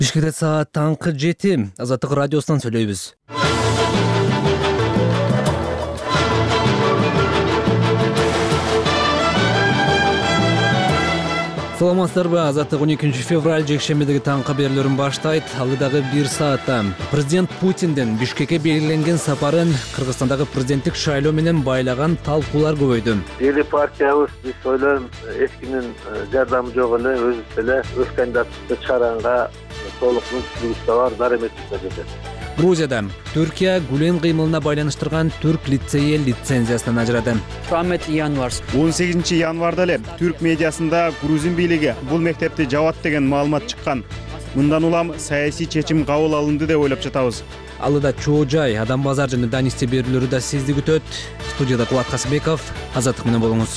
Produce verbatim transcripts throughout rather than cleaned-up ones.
Бишкекте саат таңкы жети. Азаттык радиосунан сүйлөйбүз. Саламатсыздарбы? Азаттык он экинчи февраль жекшембидеги таңкы берүүлөрүн баштайт. Алыдагы бир саатта президент Путиндин Бишкекке белгиленген сапарын Кыргызстандагы президенттик шайлоо менен байлаган талкуулар көбөйдү. Эли партиябыз биз ойлойм эч кимдин жардамы жок эле өзүбүз эле өз кандидатыбызды чыгаранга толук мүмкүнчүлүгүбүз да бар, дар эметибиз да жетет. Грузияда Түркия Гүлен кыймылына байланыштырган түрк лицейи лицензиясынан ажырады. он сегизинчи январда эле түрк медиасында грузин бийлиги бул мектепти жабат деген маалымат чыккан. Мындан улам саясий чечим кабыл алынды деп ойлоп жатабыз. Алыда чоо жай, Адам Базар жана Данисте берүүлөрү да сизди күтөт. Студияда Кулат Касыбеков, Азаттык менен болуңуз.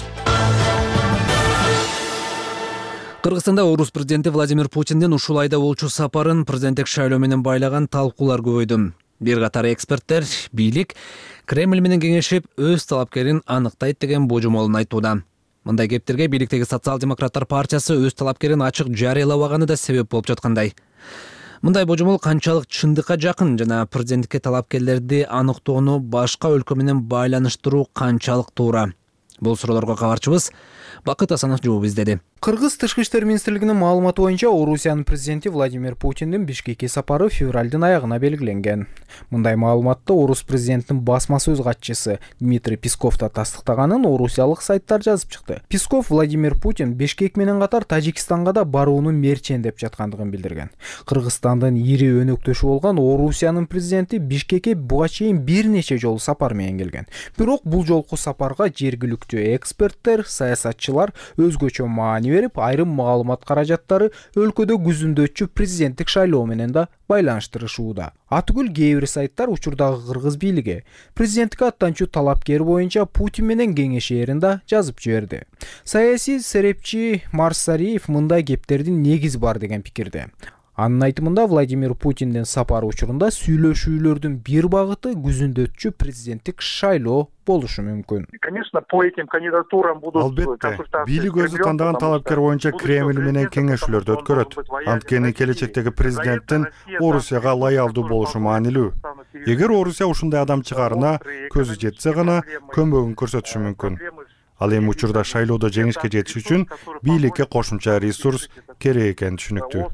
Кыргызстанда орус президенти Владимир Путиндин ушул айда болчу сапарын президенттик шайлоо менен байлаган талкуулар көбөйдү. Бир катар эксперттер бийлик Кремль менен кеңешип өз талапкерин аныктайт деген божомолун айтууда. Мындай кептерге бийликтеги социал-демократтар партиясы өз талапкерин ачык жарыяламаганы да себеп болуп жаткандай. Мындай божомол канчалык чындыкка жакын жана президенттикке талапкерлерди аныктоону башка өлкө менен байланыштыруу канчалык туура? Бул суроолорго кабарчыбыз Бакыт Асанов жооп издеди. Кыргыз Тышкы иштер министрлигинин маалыматы боюнча Орусиянын президенти Владимир Путиндин Бишкекке сапары февралдын аягына белгиленген. Мындай маалыматты орус президентинин басма сөз катчысы Дмитрий Песков да тастыктаганын орусиялык сайттар жазып чыкты. Песков Владимир Путин Бишкек менен катар Тажикстанга да барууну мерчендеп жаткандыгын билдирген. Кыргызстандын ири өнөктөшү болгон Орусиянын президенти Бишкекке буга чейин бир нече жолу сапар менен келген. Бирок бул жолку сапарга жергиликтүү эксперттер, саясатчылар өзгөчө маани берип, айрым маалымат каражаттары өлкөдө күзүндөтчү президенттик шайлоо менен да байланыштырышууда. Атүгүл кээ бир сайттар учурдагы кыргыз бийлиги президенттикке аттанчу талапкер боюнча Путин менен кеңешээрин да жазып жиберди. Саясий серепчи Марсариев мындай кептердин негизи бар деген пикирде. Анын айтымында Владимир Путиндин сапары учурунда сүйлөшүүлөрдүн бир багыты күзүндөтчү президенттик шайлоо болушу мүмкүн. Конечно, по этим кандидатурам будут консультации. Бийлик өзү тандаган талапкер боюнча Кремль менен кеңешүүлөрдү өткөрөт. Анткени келечектеги президенттин Орусияга лоялдуу болушу маанилүү. Эгер Орусия ушундай адам чыгарына көзү жетсе гана көмөгүн көрсөтүшү мүмкүн. Ал эми учурда шайлоодо жеңишке жетиш үчүн бийликке кошумча ресурс керек экени түшүнүктүү.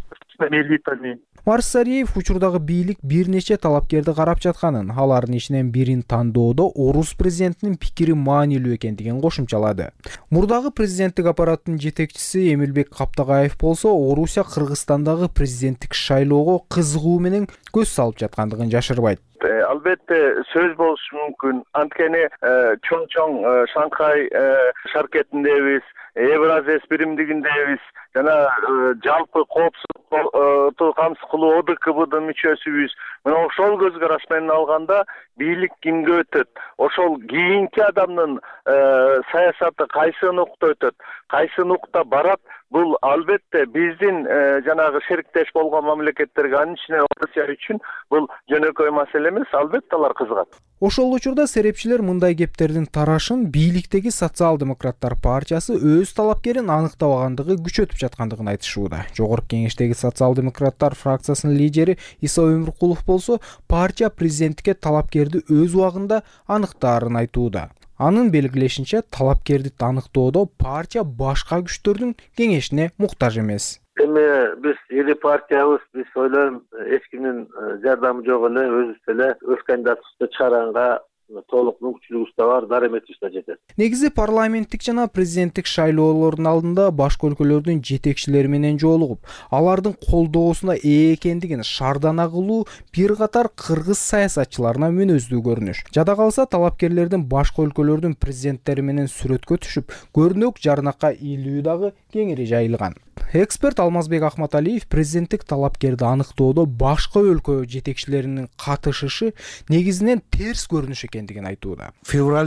Марсариев учурдагы бийлик бир нече талапкерди карап жатканын, алардын ичинен бирин тандоодо орус президентинин пикири маанилүү экендигин кошумчалады. Мурдагы президенттик аппараттын жетекчиси Эмилбек Каптагаев болсо, Орусия Кыргызстандагы президенттик шайлоого кызыгуу менен көз салып жаткандыгын жашырбайт. Албетте сөз болушу мүмкүн. Анткени чоң-чоң Шанхай шаркетиндебиз, Евразия биримдигиндебиз, жана жалпы коопсуздукту камсыз кылуу О Д К Б'дын мүчөсүбүз. Мына ошол көз караш менен алганда бийлик кимге өтөт? Ошол кийинки адамдын саясаты кайсы нукта өтөт? Кайсы нукта барат? Бул албетте биздин жанагы шериктеш болгон мамлекеттерге, анын ичинен Орусия үчүн бул жөнөкөй маселе эмес, албетте алар кызыгат. Ошол учурда серепчилер мындай кептердин тарашын бийликтеги социал-демократтар партиясы өз талапкерин аныктабагандыгы күчөтүп жаткандыгын айтышууда. Жогорку кеңештеги социал-демократтар фракциясынын лидери Иса Өмүркулов болсо, партия президенттикке талапкерди өз убагында аныктаарын айтууда. Анын белгилешинче, талапкерди аныктоодо партия башка күчтөрдүн кеңешине муктаж эмес. Эми биз эли партиябыз, биз ойлойм эч кимдин жардамы жок эле өзүбүз эле өз кандидатыбызды чыгаранга толук мүмкүнчүлүгүбүз да бар, дар эметибиз да жетет. Негизи парламенттик жана президенттик шайлоолордун алдында башка өлкөлөрдүн жетекчилери менен жолугуп, алардын колдоосуна ээ экендигин шардана кылуу бир катар кыргыз саясатчыларына мүнөздүү көрүнүш. Жада калса, талапкерлердин башка өлкөлөрдүн президенттери менен сүрөткө түшүп, көрүнөк жарнакка илүү дагы кеңири жайылган. Эксперт Алмазбек Ахматалиев президенттик талапкерди аныктоодо башка өлкө жетекчилеринин катышышы негизинен терс көрүнүш экендигин айтууда. Февралда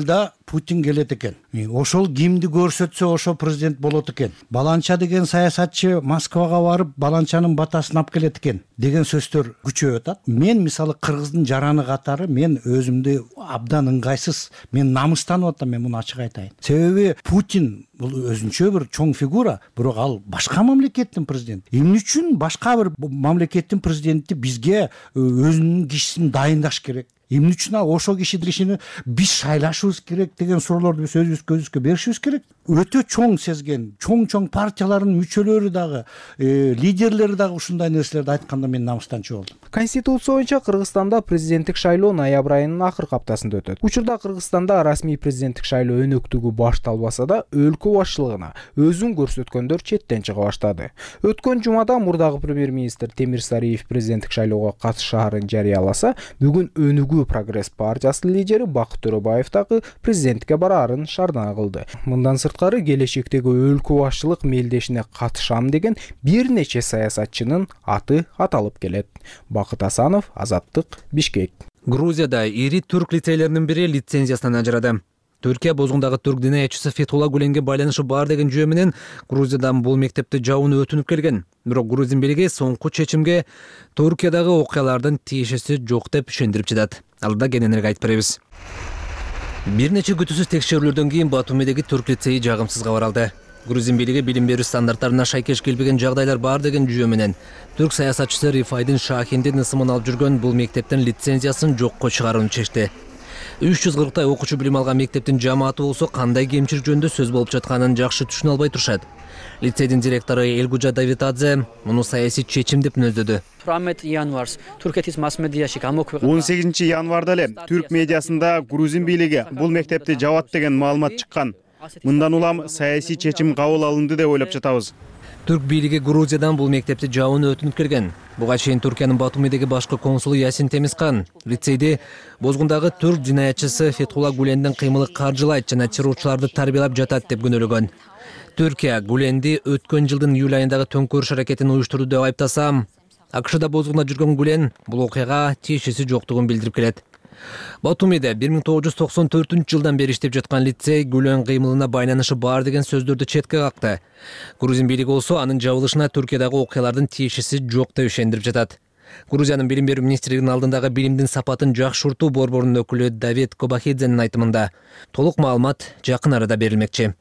Путин келет экен. Ошол кимди көрсөтсө ошо президент болот экен. Баланча деген саясатчы Москвага барып, баланчанын батасын алып келет экен деген сөздөр күчөп атат. Мен мисалы Кыргыздын жараны катары мен өзүмдү абдан ыңгайсыз, мен намыстанып атам, мен муну ачык айтайын. Себеби Путин бул өзүнчө бир чоң фигура, бирок ал башка мамлекеттин президенти. Эмне үчүн башка бир мамлекеттин президенти бизге өзүнүн кишисин дайындаш керек? Эмне үчүн ал ошол кишини биз шайлашыбыз керек деген суроолорду биз өзүбүз көзүбүзгө беришибиз керек? Өтө чоң сезген, чоң-чоң партиялардын мүчөлөрү дагы, э, лидерлери дагы ушундай нерселерди айтканда мен намыстанчу болдум. Конституция боюнча Кыргызстанда президенттик шайлоо ноябрь айынын акыркы аптасында өтөт. Учурда Кыргызстанда расмий президенттик шайлоо өнөктүгү башталбаса да, өлкө башчылыгына өзүн көрсөткөндөр четтен чыга баштады. Өткөн жумада мурдагы премьер-министр Темир Сариев президенттик шайлоого катышаарын жарыяласа, бүгүн Өнүгүү Прогресс партиясынын лидери Бакыт Төрөбаев дагы президенттикке бараарын шардана кылды. Мындан сырткары келечектеги өлкө башчылык мелдешине катышам деген бир нече саясатчынын аты аталып келет. Бакыт Асанов, Азаттык, Бишкек. Грузияда ири түрк лицейлеринин бири лицензиясынан ажырады. Түркия бозгундагы түрк динаятчысы Фетхулла Гуленге байланышы бар деген жөө менен Грузиядан бул мектепти жабууну өтүнүп келген. Бирок грузин бийлиги соңку чечимге Түркиядагы окуялардын тиешеси жок деп ишендирип жатат. Алда кененирээк айтып беребиз. Бир нече күтүүсүз текшерүүлөрдөн кийин Батумидеги түрк лицейи жагымсыз кабар алды. Грузин бийлиги билим берүү стандарттарына шайкеш келбеген жагдайлар бар деген жөө менен түрк саясатчысы Рифайдин Шахиндин ысымын алып жүргөн бул мектептин лицензиясын жокко чыгарууну чечти. үч жүз кырктай окуучу билим алган мектептин жамааты болсо кандай кемчилик жөнүндө сөз болуп жатканын жакшы түшүнө албай турушат. Лицейдин директору Элгужа Давитадзе муну саясий чечим деп мүнөздөдү. он сегизинчи январда эле түрк медиасында грузин бийлиги бул мектепти жабат деген маалымат чыккан. Мындан улам саясий чечим кабыл алынды деп ойлоп жатабыз. Түрк бийлиги Грузиядан бул мектепти жабууну өтүнүп келген. Буга чейин Түркиянын Батумидеги башкы консулу Ясин Темискан лицейди бозгундагы түрк динаятчысы Фетхулла Гулендин кыймылы каржылайт жана террорчуларды тарбиялап жатат деп күнөөлөгөн. Түркия Гуленди өткөн жылдын июль айындагы төңкөрүш аракетин уюштурду деп айыптаса, АКШда бозгунда жүргөн Гулен бул окуяга тиешеси жоктугун билдирип келет. Батумиде бир миң тогуз жүз токсон төртүнчү жылдан бери иштеп жаткан лицей Гулен кыймылына байланышы бар деген сөздөрдү четке какты. Грузин бийлиги болсо анын жабылышына Түркиядагы окуялардын тиешеси жок деп ишендирип жатат. Грузиянын билим берүү министрлигинин алдындагы билимдин сапатын жакшыртуу борборунун өкүлү Давид Кобахидзенин айтымында толук маалымат жакын арада берилмекчи.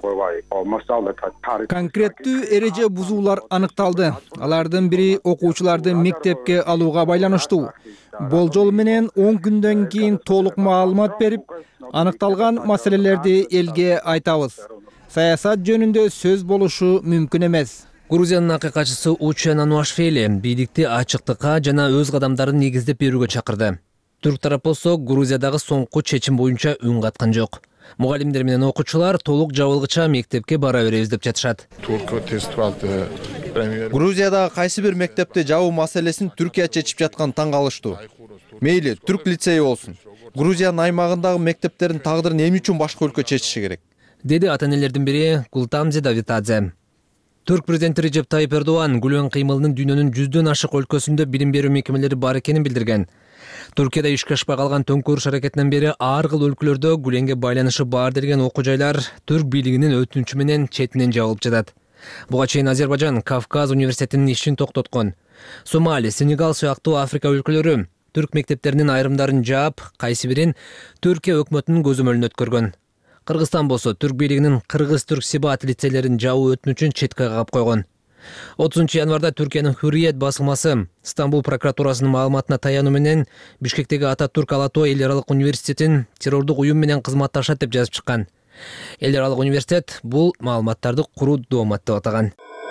Конкреттүү эреже бузуулар аныкталды. Алардын бири окуучуларды мектепке алууга байланыштуу. Болжол менен он күндөн кийин толук маалымат берип, аныкталган маселелерди элге айтабыз. Саясат жөнүндө сөз болушу мүмкүн эмес. Грузиянын акыйкатчысы Учен Ануашвили бийликти ачыктыкка жана өз кадамдарын негиздеп берүүгө чакырды. Түрк тарап болсо Грузиядагы соңку чечим боюнча үн каткан жок. Мугалимдер менен окуучулар толук жабылгыча мектепке бара беребиз деп жатышат. Грузиядагы кайсы бир мектепти жабуу маселесин Түркия чечип жаткан таң калыштуу. Мейли, түрк лицейи болсун. Грузиянын аймагындагы мектептердин тагдырын эмне үчүн башка өлкө чечиши керек? Деди ата-энелердин бири Култамзи Давитадзе. Түрк президенти Режеп Тайып Эрдоган Гулен кыймылынын дүйнөнүн жүздөн ашык өлкөсүндө билим берүү мекемелери бар экенин билдирген. Түркияда ишке ашпай калган төңкөрүш аракетинен бери ар кыл өлкөлөрдө Гуленге байланышы бар деген окуу жайлар түрк бийлигинин өтүнүчү менен четинен жабылып жатат. Буга чейин Азербайжан Кавказ университетинин ишин токтоткон. Сомали, Сенегал сыяктуу Африка өлкөлөрү түрк мектептеринин айрымдарын жаап, кайсы бирин Түркия өкмөтүнүн көзөмөлүнө өткөргөн. Кыргызстан болсо түрк бийлигинин кыргыз-түрк сибат лицейлерин жабуу өтүнүчүн четке кагып койгон. отузунчу январда Түркиянын Hürriyet басылмасы Стамбул прокуратурасынын маалыматына таянуу менен Бишкектеги Ататүрк Алатой эл аралык университетин террордук уюм менен кызматташат деп жазып чыккан. Эл аралык университет бул маалыматтарды куруу доомат деп атаган.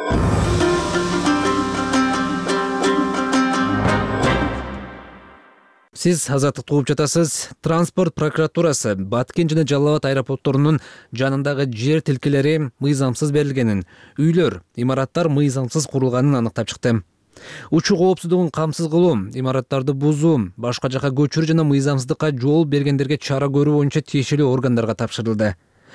Сиз Азаттыкты угуп жатасыз. Транспорт прокуратурасы Баткен жана Жалал Абад аэропортторунун жанындагы жер тилкелери мыйзамсыз берилгенин, үйлөр, имараттар мыйзамсыз курулганын аныктап чыкты. Учуу коопсуздугун камсыз кылуу, имараттарды бузуу, башка жака көчүрүү жана мыйзамсыздыкка жол бергендерге чара көрүү боюнча тиешелүү органдарга тапшырылды.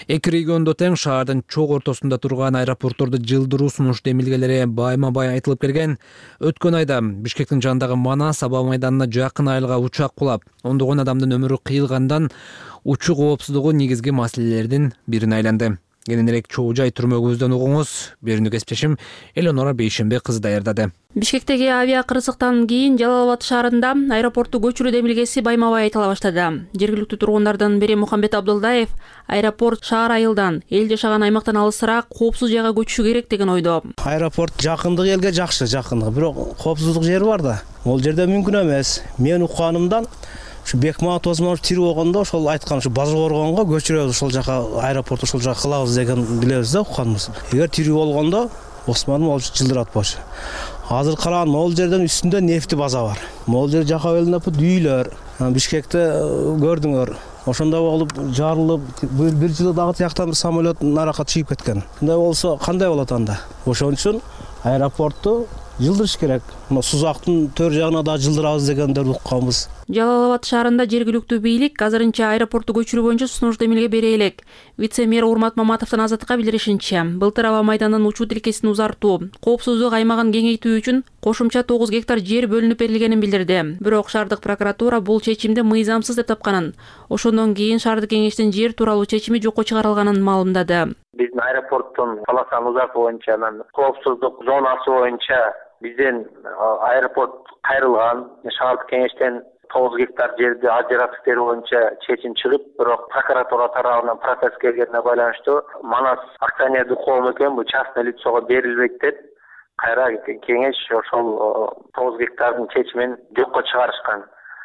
Эки региондо тең шаардын чок ортосунда турган аэропортторду жылдыруу сунуш демилгелери байма-бай айтылып келген. Өткөн айда Бишкектин жанындагы Манас аба майданына жакын айылга учак кулап, ондогон адамдын өмүрү кыйылгандан учуу коопсуздугу негизги маселелердин бирине айланды. Кененирээк чоо жай түрмө көздөн угуңуз. Берүүнү кесиптешим Элонора Бейшембек кызы даярдады. Бишкектеги авиа кырсыктан кийин Жалал Абад шаарында аэропортту көчүрүү демилгеси байма-бай айтыла баштады. Жергиликтүү тургундардын бири Мухаммед Абдулдаев аэропорт шаар айылдан, эл жашаган аймактан алысыраак коопсуз жайга көчүшү керек деген ойдо. Аэропорт жакындыгы элге жакшы, жакындыгы, бирок коопсуздук жери бар да. Ол жерде мүмкүн эмес. Мен укканымдан ушу Бекмамат Осмонов тирүү болгондо ошол айткан ушу Базы Коргонго көчүрөбүз, ошол жака аэропорт ошол жака кылабыз деген билебиз да, укканбыз. Эгер тирүү болгондо Осмонов ол жылдыратпачу. Азыр караган могул жерден үстүндө нефти база бар. Могул жер жака белинип үйүлөр. Бишкекте көрдүңөр. Ошондой болуп жарылып, бир жылы дагы тияктан бир самолет наракка чыгып кеткен. Мындай болсо кандай болот анда? Ошон үчүн аэропортту жылдырыш керек. Мына Сузактын төр жагына да жылдырабыз дегендерди укканбыз. Жалал Абад шаарында жергиликтүү бийлик азырынча аэропортту көчүрүү боюнча сунуш демилге бере элек. Вице-мэр Урмат Маматовдун Азаттыкка билдиришинче, былтыр аба майданынын учуу тилкесин узартуу, коопсуздук аймагын кеңейтүү үчүн кошумча тогуз гектар жер бөлүнүп берилгенин билдирди. Бирок шаардык прокуратура бул чечимди мыйзамсыз деп тапканын, ошондон кийин шаардык кеңештин жер тууралуу чечими жокко чыгарылганын маалымдады. Биздин аэропорттун полосаны узартуу боюнча, коопсуздук зонасы боюнча бизден аэропорт кайрылган, шаардык кеңештен тогуз гектар жерди ажыратып берүү боюнча чечим чыгып, бирок прокуратура тарабынан процесс келгенине байланыштуу Манас акционердик коом экен, бул частный лицого берилбейт деп кайра кеңеш ошол тогуз гектардын чечимин жокко чыгарышкан.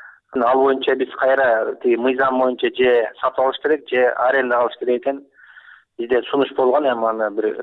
Ал боюнча биз кайра мыйзам боюнча же сатып алыш керек, же аренда алыш керек экен. Бизде сунуш болгон, эми аны бир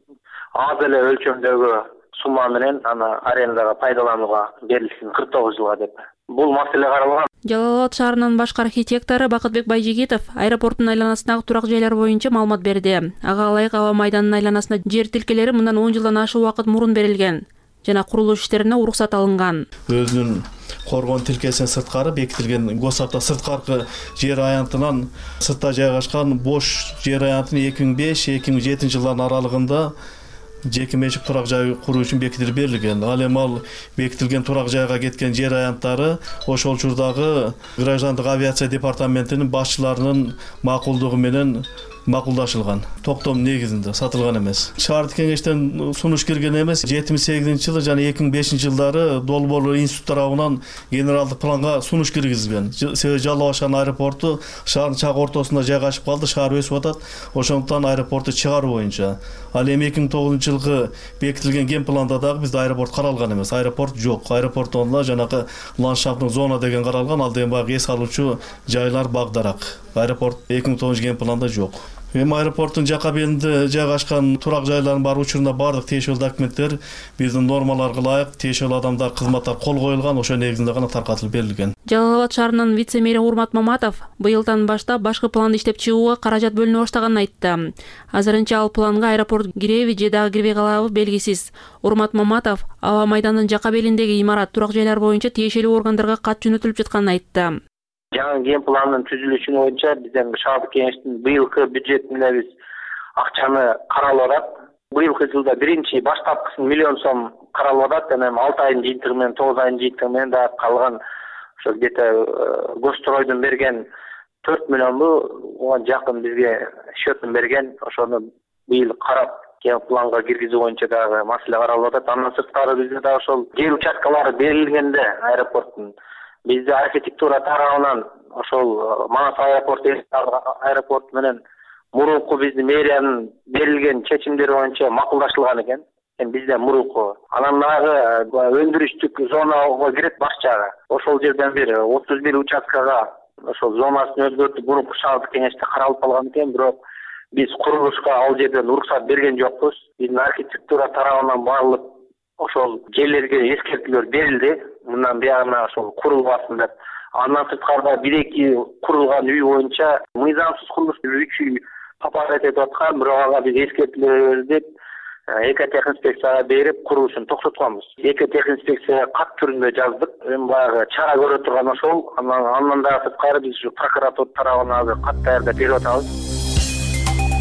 аз эле өлчөмдөгү сумма менен аны арендага пайдаланууга берилсин кырк тогуз жылга деп. Бул маселе каралган. Жалал Абад шаарынын башкы архитектору Бакытбек Байжигитов аэропорттун айланасындагы турак жайлар боюнча маалымат берди. Ага ылайык аба майданынын айланасына жер тилкелери мындан он жылдан ашык убакыт мурун берилген жана курулуш иштерине уруксат алынган. Өзүнүн коргон тилкесинен сырткары бекитилген госапта сырткаркы жер аянтынан сыртта жайгашкан бош жер аянтын эки миң беш эки миң жетинчи жылдын аралыгында жеке менчик турак жай куруу үчүн бекитилип берилген. Ал эми ал бекитилген турак жайга кеткен жер аянттары ошол учурдагы граждандык авиация департаментинин башчыларынын макулдугу менен макулдашылган. Токтом негизинде сатылган эмес. Шаардык кеңештен сунуш кирген эмес. жетимиш сегизинчи жылы жана эки миң бешинчи жылдары долбоор институт тарабынан генералдык планга сунуш киргизилген. Себеби Жалал Абад шаарынын аэропорту шаардын чак ортосунда жайгашып калды, шаар өсүп атат. Ошондуктан аэропорту чыгаруу боюнча. Ал эми эки миң тогузунчу жылкы бекитилген ген планда дагы бизде аэропорт каралган эмес. Аэропорт жок. Аэропорттон жанагы ландшафттык зона деген каралган. Ал деген баягы эс алуучу жайлар багдарак. Аэропорт эки миң тогузунчу ген планда жок. Эми аэропорттун жака бетинде жайгашкан турак жайлардын бар учурунда бардык тиешелүү документтер биздин нормаларга ылайык тиешелүү адамдар, кызматтар кол коюлган, ошол негизинде гана таркатылып берилген. Жалал Абад шаарынын вице-мэри Урмат Маматов быйылдан баштап башкы планды иштеп чыгууга каражат бөлүнө баштаганын айтты. Азырынча ал планга аэропорт киреби же дагы кирбей калабы белгисиз. Урмат Маматов аба майданынын жака белиндеги имарат, турак жайлар боюнча тиешелүү органдарга кат жөнөтүлүп жатканын айтты. Жаңы ген планын түзүлүшүнө боюнча бизден шаардык кеңештин быйылкы бюджетинде биз акчаны каралып атат. Быйылкы жылда биринчи баштапкысын миллион сом каралып атат. Эми алты айдын жыйынтыгы менен тогуз айдын жыйынтыгы менен да калган ошо где-то гостройдун берген төрт миллионду оған жакын бизге счетун берген. Ошону быйыл карап ген планга киргизүү боюнча дагы маселе каралып атат. Андан сырткары бизде да ошол жер участкалары берилгенде аэропорттун бизде архитектура тарабынан ошол Манас аэропорту аэропорт менен мурунку биздин мэриянын берилген чечимдери боюнча макулдашылган экен. Эми бизде мурунку анан дагы өндүрүштүк зонага кирет баш жагы. Ошол жерден бир отуз бир участкага ошол зонасын өзгөртүп мурунку шаардык кеңеште каралып калган экен, бирок биз курулушка ал жерден уруксат берген жокпуз. Биздин архитектура тарабынан баарлык ошол жерлерге эскертүүлөр берилди. Мындан биягына ошол курулбасын деп. Андан сырткары бир эки курулган үй боюнча мыйзамсыз курулуш үч үй папарат этип аткан, бирок ага биз эскертүүлөр берип, экотехинспекцияга берип курулушун токтотконбуз. Экотехинспекцияга кат түрүндө жаздык. Эми баягы чара көрө турган ошол. Андан андан да сырткары биз ушу прокуратура тарабынан азыр кат даярдап берип атабыз.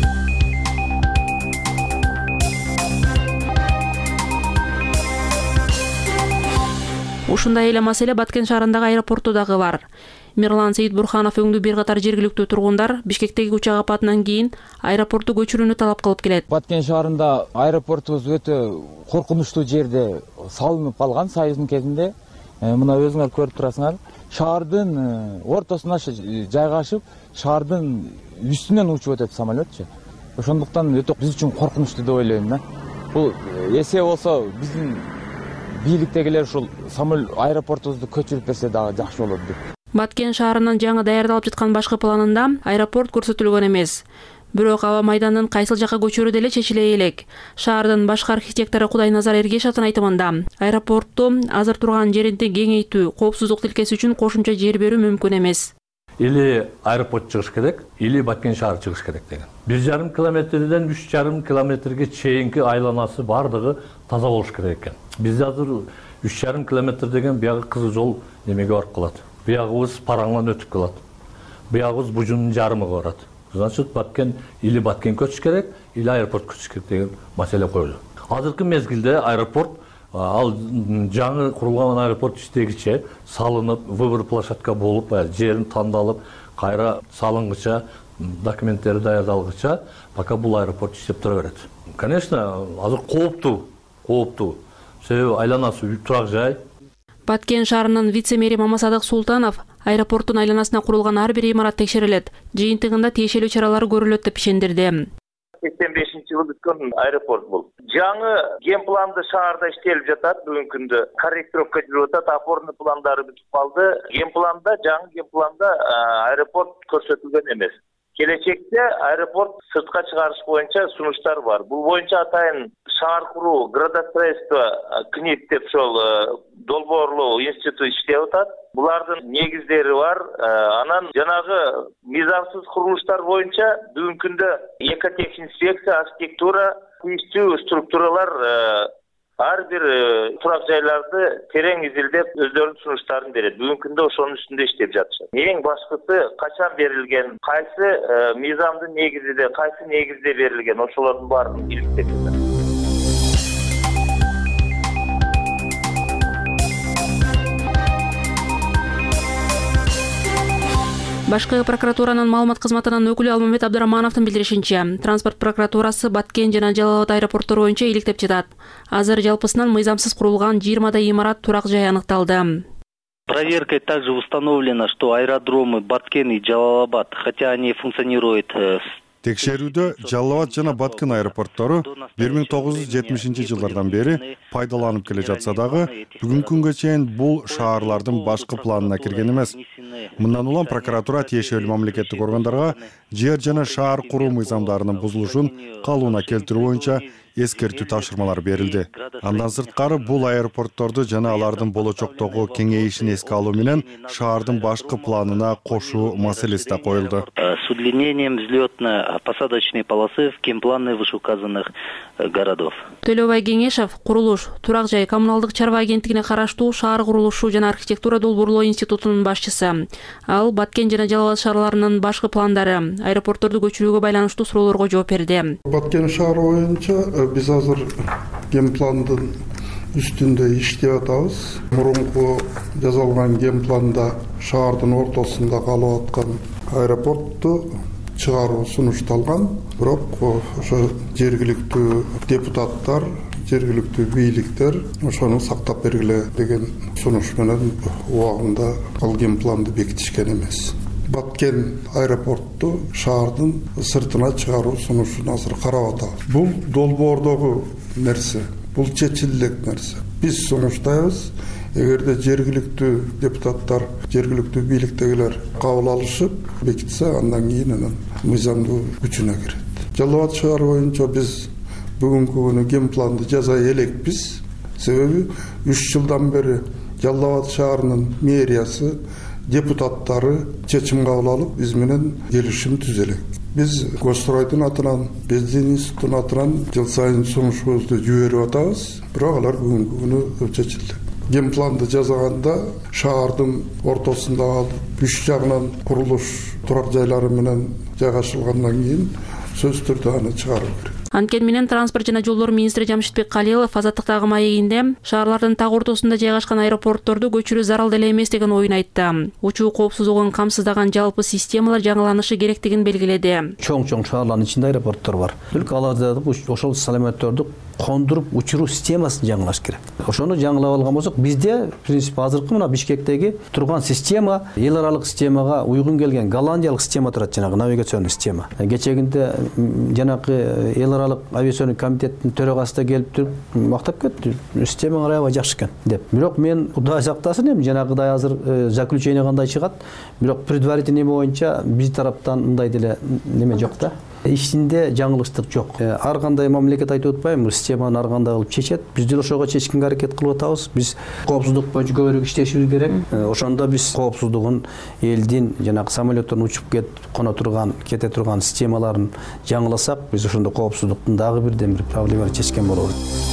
Ушундай эле маселе Баткен шаарындагы аэропорту дагы бар. Мирлан Сейитбурханов өңдүү бир катар жергиликтүү тургундар Бишкектеги учак апатынан кийин аэропорту көчүрүүнү талап кылып келет. Баткен шаарында аэропортубуз өтө коркунучтуу жерде салынып калган Союздун кезинде. Мына өзүңөр көрүп турасыңар. Шаардын ортосуна жайгашып, шаардын үстүнөн учуп өтөт самолетчу. Ошондуктан өтө биз үчүн коркунучтуу деп ойлойм да. Бул эсе болсо биздин бийликтегилер ушул самолет аэропортубузду көчүрүп берсе дагы жакшы болот деп. Баткен шаарынын жаңы даярдалып жаткан башкы планында аэропорт көрсөтүлгөн эмес. Бирок аба майданын кайсыл жакка көчүрүү деле чечиле элек. Шаардын башкы архитектору Кудайназар Эргешевдин айтымында, аэропортту азыр турган жеринде кеңейтүү, коопсуздук тилкеси үчүн кошумча жер берүү мүмкүн эмес. Или аэропорт чыгыш керек, или Баткен шаары чыгыш керек деген. бир жарым километрден үч жарым километрге чейинки айланасы бардыгы таза болуш керек экен. Бизде азыр үч жарым километр деген биягы кызыл жол немеге барып калат. Биягыбыз Параңдан өтүп калат. Биягыбыз Бужунун жарымыга барат. Значит, Баткен или Баткен көчүш керек, или аэропорт көчүш керек деген маселе коюлду. Азыркы мезгилде аэропорт, ал жаңы курулган аэропорт иштегиче салынып, выбор площадка болуп, жерин тандалып, кайра салынгыча, документтери даярдалгыча, пока бул аэропорт иштеп тура берет. Конечно, азыр кооптуу, кооптуу. Себеби айланасы турак жай. Баткен шаарынын вице-мэри Мамасадык Султанов аэропорттун айланасына курулган ар бир имарат текшерилет, жыйынтыгында тиешелүү чаралар көрүлөт деп ишендирди. сексен бешинчи жылы бүткөн аэропорт бул. Жаңы ген планды шаарда иштелип жатат, бүгүнкү күндө корректировка жүрүп атат, опорный пландары бүтүп калды. Ген планда, жаңы ген планда аэропорт көрсөтүлгөн эмес. Келечекте аэропорт сыртка чыгарыш боюнча сунуштар бар. Бул боюнча атайын шаар куруу, градостроительство КНИП деп ошол долбоорлоо институт иштеп атат. Булардын негиздери бар. Анан жанагы мыйзамсыз курулуштар боюнча бүгүнкү күндө экотехинспекция, архитектура, тийиштүү структуралар ар бир турак жайларды терең изилдеп өздөрүнүн сунуштарын берет. Бүгүнкү күндө ошонун үстүндө иштеп жатышат. Эң башкысы качан берилген, кайсы мыйзамдын негизинде, кайсы негизде берилген, ошолордун баарын иликтеп жатат. Башкы прокуратуранын маалымат кызматынын өкүлү Алмамет Абдырамановдун билдиришинче, транспорт прокуратурасы Баткен жана Жалал Абад аэропорттору боюнча иликтеп жатат. Азыр жалпысынан мыйзамсыз курулган жыйырмадай имарат турак жай аныкталды. Проверкой также установлено, что аэродромы Баткен и Жалал Абад, хотя они функционируют Текшерүүдө Жалал Абад жана Баткен аэропорттору бир миң тогуз жүз жетимишинчи жылдардан бери пайдаланып келе жатса дагы, бүгүнкү күнгө чейин бул шаарлардын башкы планына кирген эмес. Мындан улам прокуратура тиешелүү мамлекеттик органдарга жер жана шаар куруу мыйзамдарынын бузулушун калууна келтирүү боюнча эскертүү тапшырмалар берилди. Андан сырткары бул аэропортторду жана алардын болочоктогу кеңейишин эске алуу менен шаардын башкы планына кошуу маселеси да коюлду. С удлинением взлетно-посадочной полосы в генпланы вышеуказанных городов. Төлөбай Кеңешев курулуш, турак жай коммуналдык чарба агенттигине караштуу шаар курулушу жана архитектура долбоорлоо институтунун башчысы. Ал Баткен жана Жалал Абад шаарларынын башкы пландары, аэропортторду көчүрүүгө байланыштуу суроолорго жооп берди. Баткен шаары боюнча биз азыр генпландын үстүндө иштеп атабыз. Мурунку жазылган генпланда шаардын ортосунда калып аткан аэропортту чыгаруу сунушталган, бирок ошо жергиликтүү депутаттар, жергиликтүү бийликтер ошону сактап бергиле деген сунуш менен убагында ал генпланды бекитишкен эмес. Баткен аэропортту шаардын сыртына чыгаруу сунушун азыр карап атабыз. Бул долбоордогу нерсе, бул чечилек нерсе. Биз сунуштайбыз. Эгерде жергиликтүү депутаттар, жергиликтүү бийликтегилер кабыл алышып бекитсе, андан кийин анан мыйзамдуу күчүнө кирет. Жалал Абад шаары боюнча биз бүгүнкү күнү генпланды жаза элекпиз. Себеби үч жылдан бери Жалал Абад шаарынын мэриясы, депутаттары чечим кабыл алып, биз менен келишим түзө элек. Биз Гостройдун атынан, Бензин институтунун атынан жыл сайын сунушубузду жиберип атабыз, бирок алар бүгүнкү күнү чечилди. Генпланды жазганда шаардын ортосунда калып, үч жагынан курулуш турак жайлары менен жайгашылгандан кийин сөзсүз түрдө аны чыгаруу керек. Анткени менен транспорт жана жолдор министри Жамшитбек Калилов азаттыктагы маегинде шаарлардын так ортосунда жайгашкан аэропортторду көчүрүү зарыл деле эмес деген оюн айтты. Учуу коопсуздугун камсыздаган жалпы системалар жаңыланышы керектигин белгиледи. Чоң-чоң шаарлардын ичинде аэропорттор бар. Өлкө аларда ошол самолетторду кондуруп учуруу системасын жаңылаш керек. Ошону жаңылап алган болсок, бизде в принципе азыркы мына Бишкектеги турган система эл аралык системага уйгун келген голландиялык система турат, жанагы навигационный система. Кечегинде жанагы эл аралык авиационный комитеттин төрагасы да келип туруп мактап кетти. Система аябай жакшы экен деп. Бирок мен Кудай сактасын, эми жанагыдай азыр заключение кандай чыгат. Бирок предварительный боюнча биз тараптан мындай деле неме жок да. Ичинде жаңылыштык жок. Ар кандай мамлекет айтып атпайбы, системаны ар кандай кылып чечет. Биз деле ошого чечкенге аракет кылып атабыз. Биз коопсуздук боюнча көбүрөөк иштешибиз керек. Ошондо биз коопсуздугун элдин жанагы самолеттон учуп кетип коно турган, кете турган системаларын жаңыласак, биз ошондо коопсуздуктун дагы бирден бир проблеманы чечкен болобуз.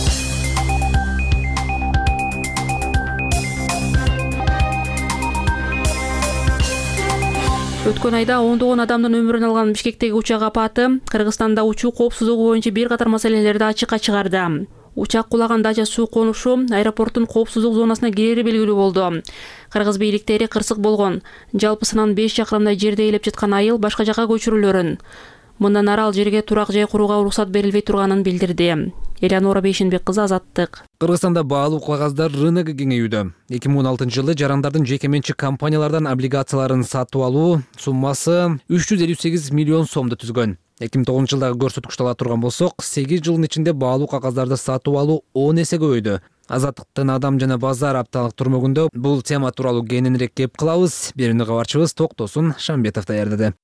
Өткөн айда ондогон адамдын өмүрүн алган Бишкектеги учак апаты Кыргызстанда учуу коопсуздугу боюнча бир катар маселелерди ачыкка чыгарды. Учак кулаган дача суу конушу аэропорттун коопсуздук зонасына кирери белгилүү болду. Кыргыз бийликтери кырсык болгон, жалпысынан беш чакырымдай жерде ээлеп жаткан айыл башка жакка көчүрүлөрүн, мындан ары ал жерге турак жай курууга уруксат берилбей турганын билдирди. Элеонора Бейшенбек кызы, Азаттык. Кыргызстанда баалуу кагаздар рыногу кеңейүүдө. эки миң он алтынчы жылы жарандардын жеке менчик компаниялардан облигацияларын сатып алуу суммасы үч жүз элүү сегиз миллион сомду түзгөн. эки миң тогузунчу жылдагы көрсөткүчтү ала турган болсок, сегиз жылдын ичинде баалуу кагаздарды сатып алуу он эсе көбөйдү. Азаттыктын адам жана базар апталык турмөгүндө бул тема тууралуу кененирээк кеп кылабыз. Берүүнү кабарчыбыз Токтосун Шамбетов даярдады.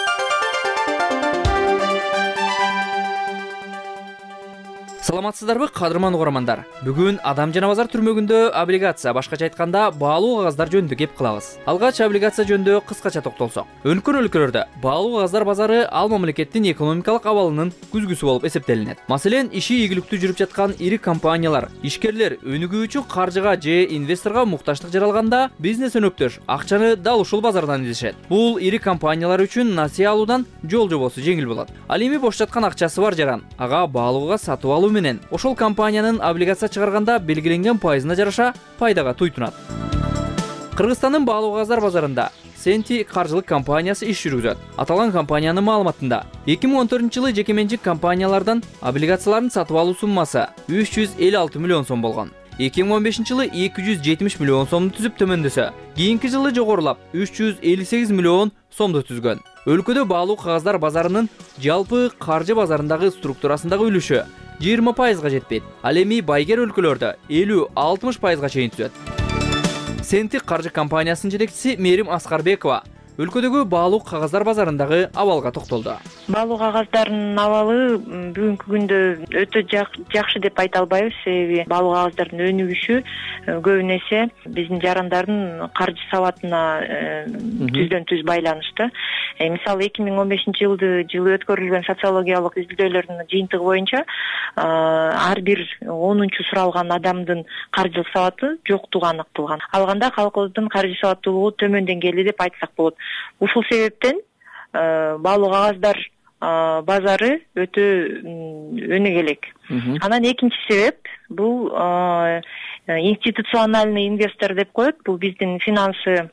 Саламатсыздарбы, кадырман угармандар. Бүгүн адам жана базар түрмөгүндө облигация, башкача айтканда баалуу кагаздар жөнүндө кеп кылабыз. Алгач облигация жөнүндө кыскача токтолсок. Өнүккөн өлкөлөрдө баалуу кагаздар базары ал мамлекеттин экономикалык абалынын күзгүсү болуп эсептелинет. Маселен, иши ийгиликтүү жүрүп жаткан ири компаниялар, ишкерлер өнүгүү үчүн каржыга же инвесторго мукташтык жаралганда, бизнес өнөктөш акчаны дал ушул базардан изишет. Бул ири компаниялар үчүн насыя алуудан жол жобосу жеңил болот. Ал эми бош жаткан акчасы бар жаран, ага баалууга сатып алуу менен ошол компаниянын облигация чыгарганда белгиленген пайызына жараша пайдага туйтунат. Кыргызстандын баалуу кагаздар базарында Сенти каржылык компаниясы иш жүргүзөт. Аталган компаниянын маалыматында эки миң он төртүнчү жылы жеке менчик компаниялардан облигацияларын сатып алуу суммасы үч жүз элүү алты миллион сом болгон. эки миң он бешинчи жылы эки жүз жетимиш миллион сомду түзүп төмөндөсө, кийинки жылы жогорулап үч жүз элүү сегиз миллион сомду түзгөн. Өлкөдө баалуу кагаздар базарынын жалпы каржы базарындагы структурасындагы үлүшү жыйырма пайызга жетпейт. Ал эми байгер өлкөлөрдө элүү алтымыш пайызга чейин түзөт. Сенти каржы компаниясынын жетекчиси Мерим Аскарбекова өлкөдөгү баалуу кагаздар базарындагы абалга токтолду. Баалуу кагаздарынын абалы бүгүнкү күндө өтө жакшы деп айта албайбыз, себеби баалуу кагаздардын өнүгүшү көбүн эсе биздин жарандардын каржы сабатына түздөн түз байланыштуу. Мисалы эки миң он бешинчи жылды жылы өткөрүлгөн социологиялык изилдөөлөрдүн жыйынтыгы боюнча ар бир онунчу суралган адамдын каржылык сабаты жоктугу аныкталган. Алганда калкыбыздын каржы сабаттуулугу төмөн деңгээлде деп айтсак болот. Ушул себептен баалуу кагаздар базары өтө өнүгө элек. Анан экинчи себеп бул институциональный инвестор деп коет. Бул биздин финансы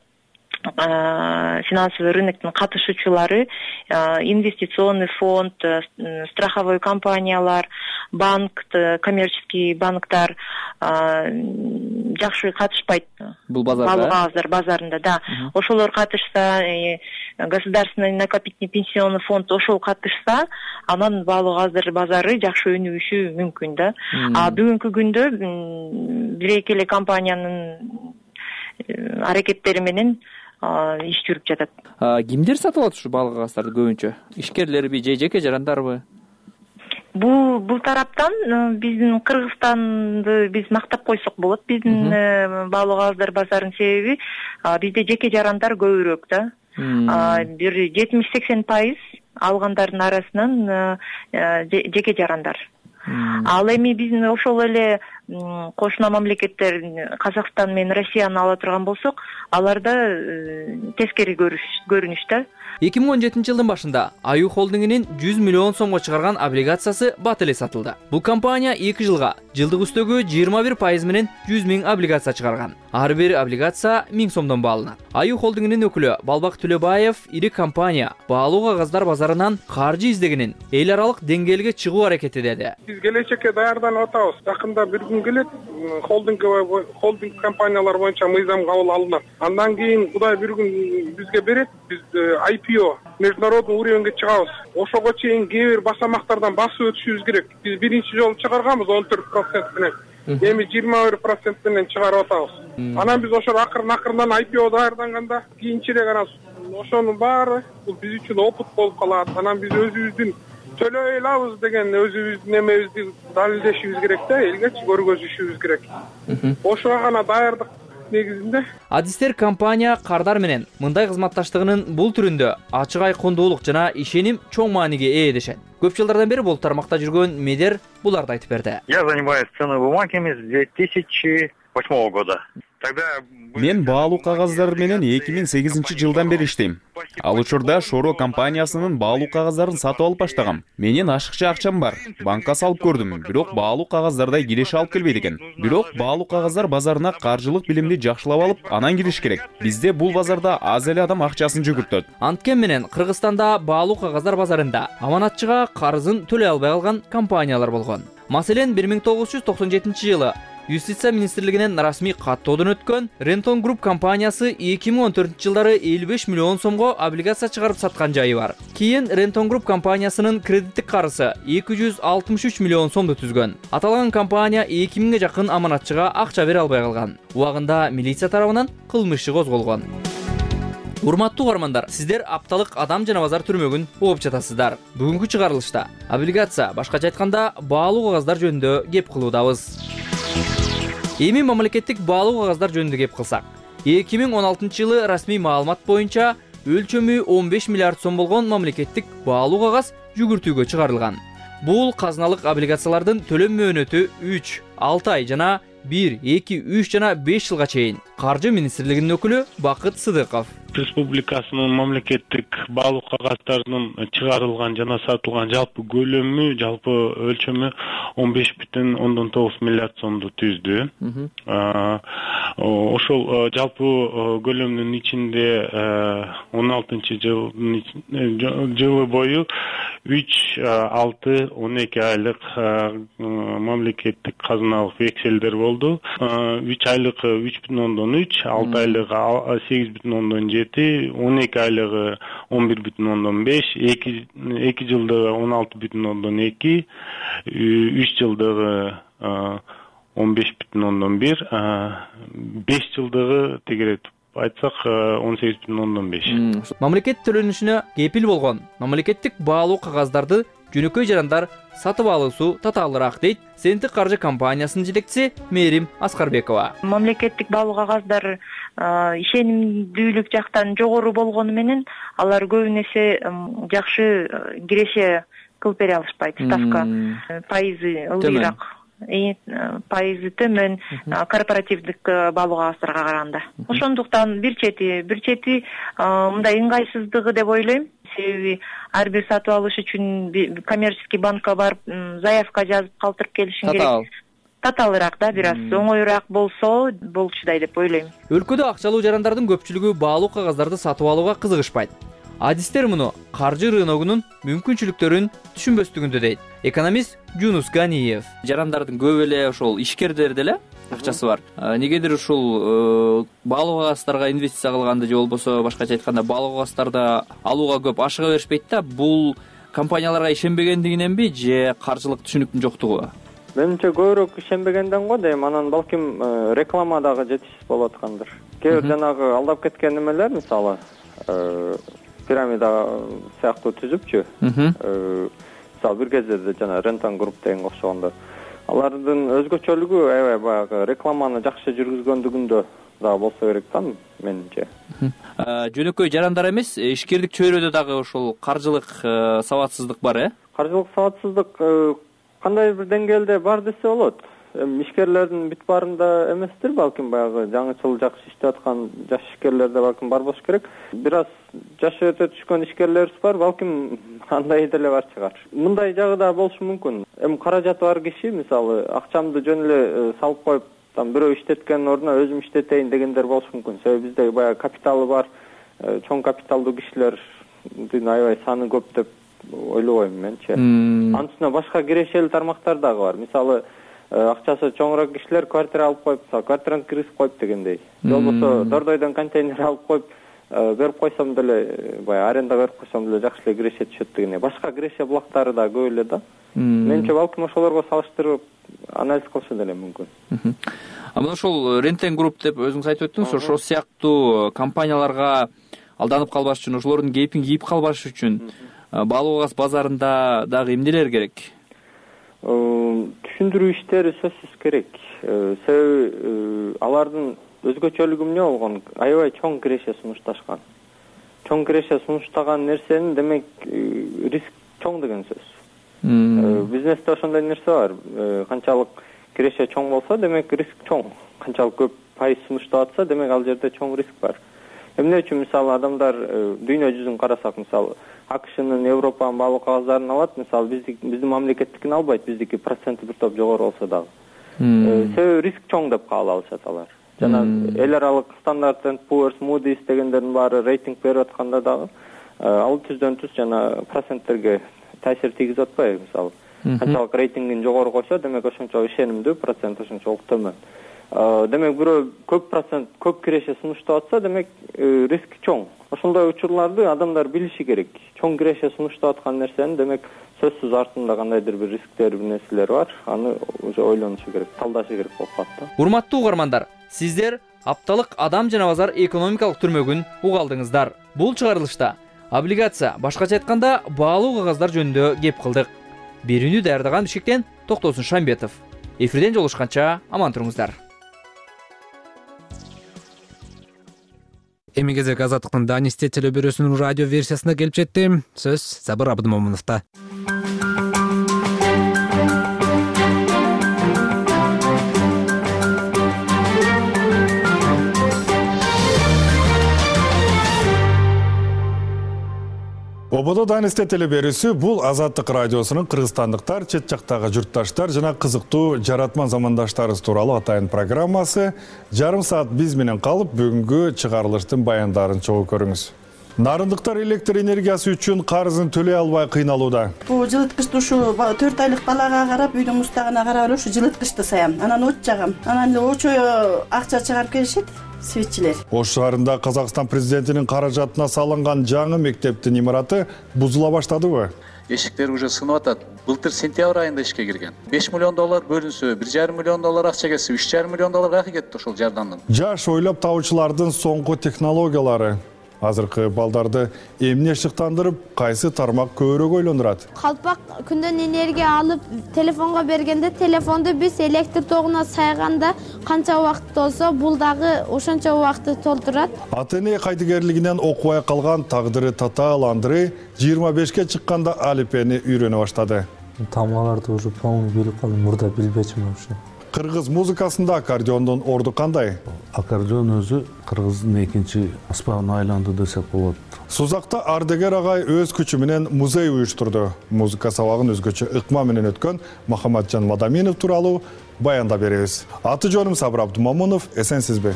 финансовый рыноктун катышуучулары, инвестиционный фонд, страховой компаниялар, банк, коммерческий банктар жакшы катышпайт бул базарда. Баалуу кагаздар базарында, да. Ошолор катышса, государственный накопительный пенсионный фонд ошол катышса, анан баалуу кагаздар базары жакшы өнүгүшү мүмкүн да. А бүгүнкү күндө бир эки эле компаниянын аракеттери менен иш жүрүп жатат. Кимдер сатып алат ушу баалуу кагаздарды көбүнчө? Ишкерлерби же жеке жарандарбы? Бул бул тараптан биздин Кыргызстанды биз мактап койсок болот. Биздин баалуу кагаздар базарынын себеби бизде жеке жарандар көбүрөөк да. Бир жетимиш сексен пайыз алгандардын арасынан жеке жарандар. Ал эми биздин ошол эле кошуна мамлекеттер Казакстан менен Россияны ала турган болсок, аларда тескери көрүнүш да. эки миң он жетинчи жылдын башында Аю холдингинин жүз миллион сомго чыгарган облигациясы бат эле сатылды. Бул компания эки жылга жылдык үстөгү жыйырма бир пайыз менен жүз миң облигация чыгарган. Ар бир облигация миң сомдон бааланат. Аю холдингинин өкүлү Балбак Төлөбаев ири компания баалуу кагаздар базарынан каржы издегенин эл аралык деңгээлге чыгуу аракети деди. Биз келечекке даярданып атабыз. Жакында бир күн келет, холдинг холдинг компаниялар боюнча мыйзам кабыл алынат. Андан кийин Кудай бир күн бизге берет, биз ай пи о международный уровеньге чыгабыз. Ошого чейин кээ бир басамактардан басып өтүшүбүз керек. Биз биринчи жолу чыгарганбыз он төрт процент менен. Эми жыйырма бир процент менен чыгарып атабыз. Анан биз ошо акырын акырындан ай пи о даярданганда кийинчерээк анан ошонун баары бул биз үчүн опыт болуп калат. Анан биз өзүбүздүн төлөй алабыз деген өзүбүздүн эмебизди далилдешибиз керек да, элге көргөзүшүбүз керек. Ошого гана даярдык негизинде. Адистер компания кардар менен мындай кызматташтыгынын бул түрүндө ачык айкындуулук жана ишеним чоң мааниге ээ дешет. Көп жылдардан бери бул тармакта жүргөн Медер буларды айтып берди. Я занимаюсь ценными бумагами с две тысячи восьмого года. Мен баалуу кагаздар менен эки миң сегизинчи жылдан бери иштейм. Ал учурда Шоро компаниясынын баалуу кагаздарын сатып алып баштагам. Менин ашыкча акчам бар. Банкка салып көрдүм, бирок баалуу кагаздардай киреше алып келбейт экен. Бирок баалуу кагаздар базарына каржылык билимди жакшылап алып, анан кириш керек. Бизде бул базарда аз эле адам акчасын жүгүртөт. Анткен менен Кыргызстанда баалуу кагаздар базарында аманатчыга карызын төлөй албай калган компаниялар болгон. Маселен, бир миң тогуз жүз токсон жетинчи жылы Юстиция министрлигинен расмий каттоодон өткөн Рентон Групп компаниясы эки миң он төртүнчү жылдары элүү беш миллион сомго облигация чыгарып саткан жайы бар. Кийин Рентон Групп компаниясынын кредиттик карызы эки жүз алтымыш үч миллион сомду түзгөн. Аталган компания эки миңге жакын аманатчыга акча бере албай калган. Убагында милиция тарабынан кылмыш иши козголгон. Урматтуу угармандар, сиздер апталык Адам жана базар түрмөгүн угуп жатасыздар. Бүгүнкү чыгарылышта облигация, башкача айтканда баалуу кагаздар жөнүндө кеп кылуудабыз. Эми мамлекеттик баалуу кагаздар жөнүндө кеп кылсак, эки миң он алтынчы жылы расмий маалымат боюнча өлчөмү он беш миллиард сом болгон мамлекеттик баалуу кагаз жүгүртүүгө чыгарылган. Бул казыналык облигациялардын төлөм мөөнөтү үч, алты ай жана бир, эки, үч жана беш жылга чейин. Каржы министрлигинин өкүлү Бакыт Сыдыков. Республикасынын мамлекеттик баалуу кагаздарынын чыгарылган жана сатылган жалпы көлөмү, жалпы өлчөмү он беш бүтүн ондон тогуз миллиард сомду түздү. Ошол жалпы көлөмдүн ичинде он алтынчы жылы бою үч, алты, он эки айлык мамлекеттик казыналык векселдер болду. үч айлыгы үч бүтүн ондон үч, алты айлыгы сегиз бүтүн ондон жети, он эки айлыгы он бир бүтүн ондон беш, эки жылдыгы он алты бүтүн ондон эки, үч жылдыгы он беш бүтүн ондон бир, беш жылдыгы тегеретип айтсак он сегиз бүтүн ондон беш. Мамлекет төлөнүшүнө кепил болгон мамлекеттик баалуу кагаздарды жөнөкөй жарандар сатып алуусу татаалыраак дейт Центтик каржы компаниясынын жетекчиси Мерим Аскарбекова. Мамлекеттик баалуу кагаздар ишенимдүүлүк жактан жогору болгону менен алар көбүн эсе жакшы киреше кылып бере алышпайт. Ставка пайызы ылдыйраак, пайызы төмөн корпоративдик баалуу кагаздарга караганда. Ошондуктан бир чети бир чети мындай ыңгайсыздыгы деп ойлойм. Себеби ар бир сатып алыш үчүн коммерческий банкка барып заявка жазып калтырып келишиң керек. Татаалыраак да, бир аз оңоюраак болсо болчудай деп ойлойм. Өлкөдө акчалуу жарандардын көпчүлүгү баалуу кагаздарды сатып алууга кызыгышпайт. Адистер муну каржы рыногунун мүмкүнчүлүктөрүн түшүнбөстүгүндө дейт экономист Жунус Ганиев. Жарандардын көп эле ошол ишкерлер деле акчасы бар. Негедир ушул баалуу кагаздарга инвестиция кылганды же болбосо башкача айтканда баалуу кагаздарда алууга көп ашыга беришпейт да. Бул компанияларга ишенбегендигиненби же каржылык түшүнүктүн жоктугу? Менимче көбүрөөк ишенбегенден го дейм. Анан балким рекламадагы жетишсиз болуп аткандыр. Кээ бир жанагы алдап кеткен немелер, мисалы пирамида сыяктуу түзүпчү. Мисалы бир кезде жана Рентон Групп дегенге окшогондо алардын өзгөчөлүгү аябай баягы рекламаны жакшы жүргүзгөндүгүндө да болсо керек да менимче. Жөнөкөй жарандар эмес, ишкерлик чөйрөдө дагы ошол каржылык сабатсыздык бар, э? Каржылык сабатсыздык кандай бир деңгээлде бар десе болот. эми ишкерлердин бүт баарында эместир, балким баягы жаңычыл жакшы иштеп аткан жаш ишкерлер да балким бар болуш керек. Бир аз жашы өтө түшкөн ишкерлерибиз бар, балким андай деле бар чыгар. Мындай жагы да болушу мүмкүн. Эми каражаты бар киши, мисалы, акчамды жөн эле салып коюп, там бирөө иштеткендин ордуна өзүм иштетейин дегендер болушу мүмкүн. Себеби бизде баягы капиталы бар, чоң капиталдуу кишилердин аябай саны көп деп ойлобойм менчи. Анын үстүнө башка кирешелүү тармактар дагы бар. Мисалы, акчасы чоңураак кишилер квартира алып коюп, квартираны киргизип коюп дегендей. Же болбосо дордойдон контейнер алып коюп, берип койсом деле, баягы аренда берип койсом деле жакшы эле киреше түшөт дегендей. Башка киреше булактары да көп эле да. Менче балким ошолорго салыштырып анализ кылышы деле мүмкүн. А мына ошол Рентен Групп деп өзүңүз айтып өттүңүз, ошол сыяктуу компанияларга алданып калбаш үчүн, ошолордун кейпин кийип калбаш үчүн баалуу кагаз базарында дагы эмнелер керек? Түшүндүрүү иштери сөзсүз керек. Себеби алардын өзгөчөлүгү эмне болгон? Аябай чоң киреше сунушташкан. Чоң киреше сунуштаган нерсенин демек риск чоң деген сөз. Бизнесте ошондой нерсе бар. Канчалык киреше чоң болсо, демек риск чоң. Канчалык көп пайыз сунуштап атса, демек ал жерде чоң риск бар. Эмне үчүн мисалы адамдар дүйнө жүзүн карасак, мисалы АКШнын, Европанын баалуу кагаздарын алат, мисалы биздин мамлекеттикин албайт, биздики проценти бир топ жогору болсо дагы. Себеби риск чоң деп кабыл алышат алар. Жана эл аралык Standard and Poor's, Moody's дегендердин баары рейтинг берип атканда дагы ал түздөн түз жана проценттерге таасир тийгизип атпайбы, мисалы. Канчалык рейтингин жогору койсо, демек ошончо ишенимдүү, процент ошончо төмөн. Демек бирөө көп процент көп киреше сунуштап атса, демек риск чоң. Ошондой учурларды адамдар билиши керек. Чоң киреше сунуштап аткан нерсени, демек сөзсүз артында кандайдыр бир рисктер, бир нерселер бар. Аны уже ойлонушу керек, талдашы керек болуп калат. Урматтуу угармандар, сиздер апталык Адам жана базар экономикалык түрмөгүн угалдыңыздар. Бул чыгарылышта облигация, башкача айтканда баалуу кагаздар жөнүндө кеп кылдык. Берүүнү даярдаган Бишкектен Токтосун Шамбетов. Эфирден жолугушканча аман туруңуздар. Эми кезек Азаттыктын Данисте телебөрөсүнүн радио версиясына келип жетти. Сөз Сабыр Абдымомуновдо. Ободо Данисте телеберүүсү бул Азаттык радиосунун кыргызстандыктар, чет жактагы журтташтар жана кызыктуу жаратман замандаштарыбыз тууралуу атайын программасы. Жарым саат биз менен калып, бүгүнкү чыгарылыштын баяндарын чогуу көрүңүз. Нарындыктар электр энергиясы үчүн карызын төлөй албай кыйналууда. Бул жылыткычты ушу төрт айлык балага карап, үйдүн мустагына карап эле ушу жылыткычты саям. Анан от жагам. Анан эле очо акча чыгарып келишет. Светчилер. Ош шаарында Казакстан президентинин каражатына салынган жаңы мектептин имараты бузула баштадыбы? Эшиктер уже сынып атат. Былтыр сентябрь айында ишке кирген. беш миллион доллар бөлүнсө, бир жарым миллион доллар акча келсе, үч жарым миллион доллар кайсы кетти ошол жардамдан. Жаш ойлоп табуучулардын соңку технологиялары азыркы балдарды эмне шыктандырып, кайсы тармак көбүрөөк ойлондурат? Калпак күндөн энергия алып телефонго бергенде, телефонду биз электр тогуна сайганда канча убакыт болсо, бул дагы ошончо убакытты толтурат. Ата-эне кайдыгерлигинен окубай калган тагдыры татааландыры жыйырма бешке чыкканда алипени үйрөнө баштады. Тамгаларды уже полный билип калдым, мурда билбечимин вообще. Кыргыз музыкасында аккордеондун орду кандай? Аккордеон өзү кыргыздын экинчи аспабына айланды десек болот. Сузакта Ардегер агай өз күчү менен музей уюштурду. Музыка сабагын өзгөчө ыкма менен өткөн Махаматжан Мадаминов тууралуу баяндап беребиз. Аты жөнүм Сабыр Абдымомунов, эсенсизби?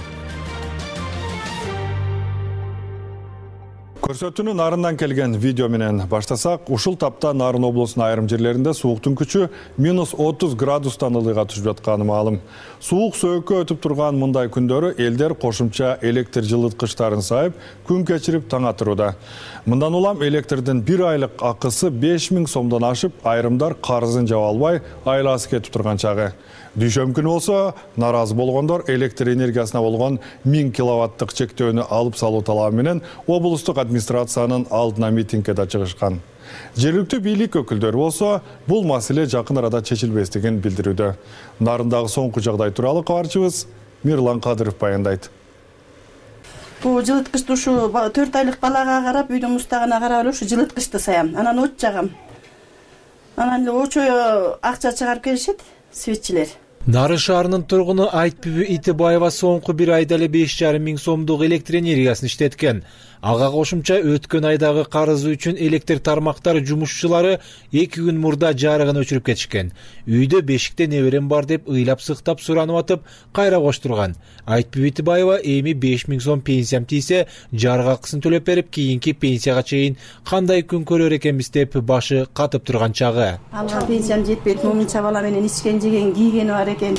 Көрсөтүүнү Нарындан келген видео менен баштасак, ушул тапта Нарын облусунун айрым жерлеринде сууктун күчү минус отуз градустан ылыйга түшүп жатканы маалым. Суук сөөгкө өтүп турган мындай күндөрү элдер кошумча электр жылыткычтарын сайып, күн кечирип таң атырууда. Мындан улам электрдин бир айлык акысы беш миң сомдон ашып, айрымдар карызын жаба албай, айласы кетип турган чагы. Дүйшөм күнү болсо, наразы болгондор электр энергиясына болгон миң киловаттык чектөөнү алып салуу талабы менен облустук администрациянын алдына митингге да чыгышкан. Жергиликтүү бийлик өкүлдөрү болсо, бул маселе жакын арада чечилбестигин билдирүүдө. Нарындагы соңку жагдай тууралуу кабарчыбыз Мирлан Кадыров баяндайт. Бул жылыткычты ушу төрт айлык балага карап, үйдүн мустагына карап эле ушу жылыткычты саям. Анан от жагам. Анан эле очо акча чыгарып келишет. Светчилер. Нарын шаарынын тургуну Айтбүбү Итибаева соңку бир айда эле беш жарым миң сомдук электр энергиясын иштеткен. Ага кошумча өткөн айдагы карызы үчүн электр тармактары жумушчулары эки күн мурда жарыгын өчүрүп кетишкен. Үйдө бешикте неберем бар деп ыйлап сыктап суранып атып, кайра коштурган. Айтбүбү Итибаева эми беш миң сом пенсиям тийсе, жарык акысын төлөп берип, кийинки пенсияга чейин кандай күн көрөр экенбиз деп башы катып турган чагы. Алган пенсиям жетпейт, момунча бала менен ичкен жеген кийгени бар экен.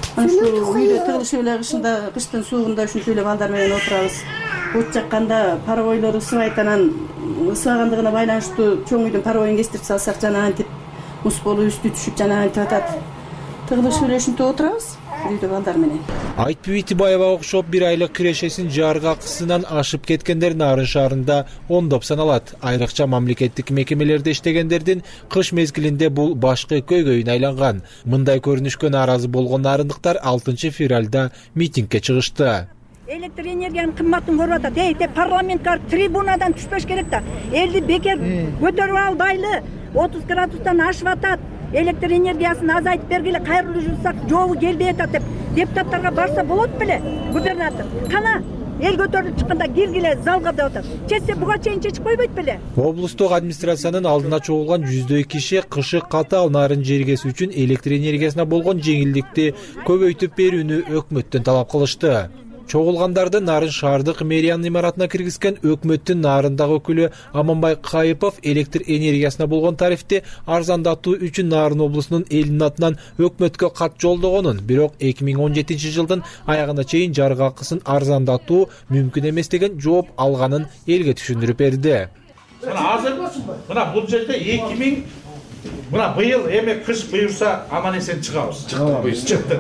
Ушу үйдө тыгылыш эле кышында, кыштын суугунда ушинтип эле балдар менен отурабыз. От жакканда паровойлор ысыбайт, анан ысыбагандыгына байланыштуу чоң үйдүн паровойун кестирип салсак жана антип мус болуп үстү түшүп жана антип атат. Тыгылыш эле ушинтип отурабыз үйдө балдар менен. Айтбүбү Итибаевага окшоп бир айлык кирешесин жарык акысынан ашып кеткендер Нарын шаарында ондоп саналат. Айрыкча мамлекеттик мекемелерде иштегендердин кыш мезгилинде бул башкы көйгөйүнө айланган. Мындай көрүнүшкө нааразы болгон нарындыктар алтынчы февралда митингге чыгышты. Электр энергиянын кымбатын көрүп атат. Эй, парламентке трибунадан түшпөш керек да. Элди бекер көтөрүп албайлы. отуз градустан ашып атат. Электр энергиясын азайтып бергиле, кайрылуу жүрсак жолу келбей атат деп депутаттарга барса болот беле, губернатор. Кана эл көтөрүлүп чыкканда киргиле залга деп атат. Чечсе буга чейин чечип койбойт беле. Облустук администрациянын алдына чогулган жүздөй киши кышы катаал нарын жергеси үчүн электр энергиясына болгон жеңилдикти көбөйтүп берүүнү өкмөттөн талап кылышты. Чогулгандарды Нарын шаардык мэриянын имаратына киргизген өкмөттүн Нарындагы өкүлү Аманбай Кайыпов электр энергиясына болгон тарифти арзандатуу үчүн Нарын облусунун элинин атынан өкмөткө кат жолдогонун, бирок эки миң он жетинчи жылдын аягына чейин жарык акысын арзандатуу мүмкүн эмес деген жооп алганын элге түшүндүрүп берди. Мына азыр мына бул жерде эки миң мына быйыл эми кыш буюрса аман эсен чыгабыз. Чыкты.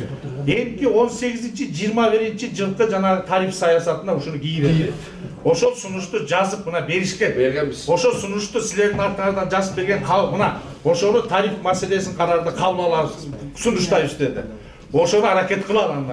Эмки он сегизинчи жыйырма биринчи жылкы жана тариф саясатына ушуну кийип ошол сунушту жазып мына беришкен. Бергенбиз. Ошол сунушту силердин артыңардан жазып берген мына ошону тариф маселесин карарда кабыл алабыз. Сунуштайбыз деди. Ошону аракет кылалы андан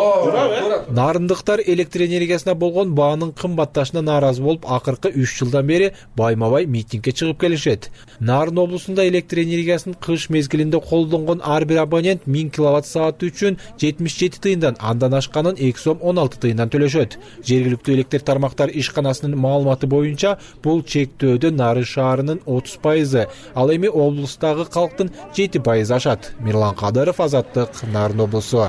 көрө. Нарындыктар электр энергиясына болгон баанын кымбатташына нааразы болуп, акыркы үч жылдан бери байма-бай митингге чыгып келишет. Нарын облусунда электр энергиясын кыш мезгилинде колдонгон ар бир абонент миң киловатт саат үчүн жетимиш жети тыйындан, андан ашканын эки сом он алты тыйындан төлөшөт. Жергиликтүү электр тармактар ишканасынын маалыматы боюнча бул чектөөдө Нарын шаарынын отуз пайызы, ал эми облустагы калктын жети пайызы ашат. Мирлан Кадыров, Азаттык, Нарын облусу.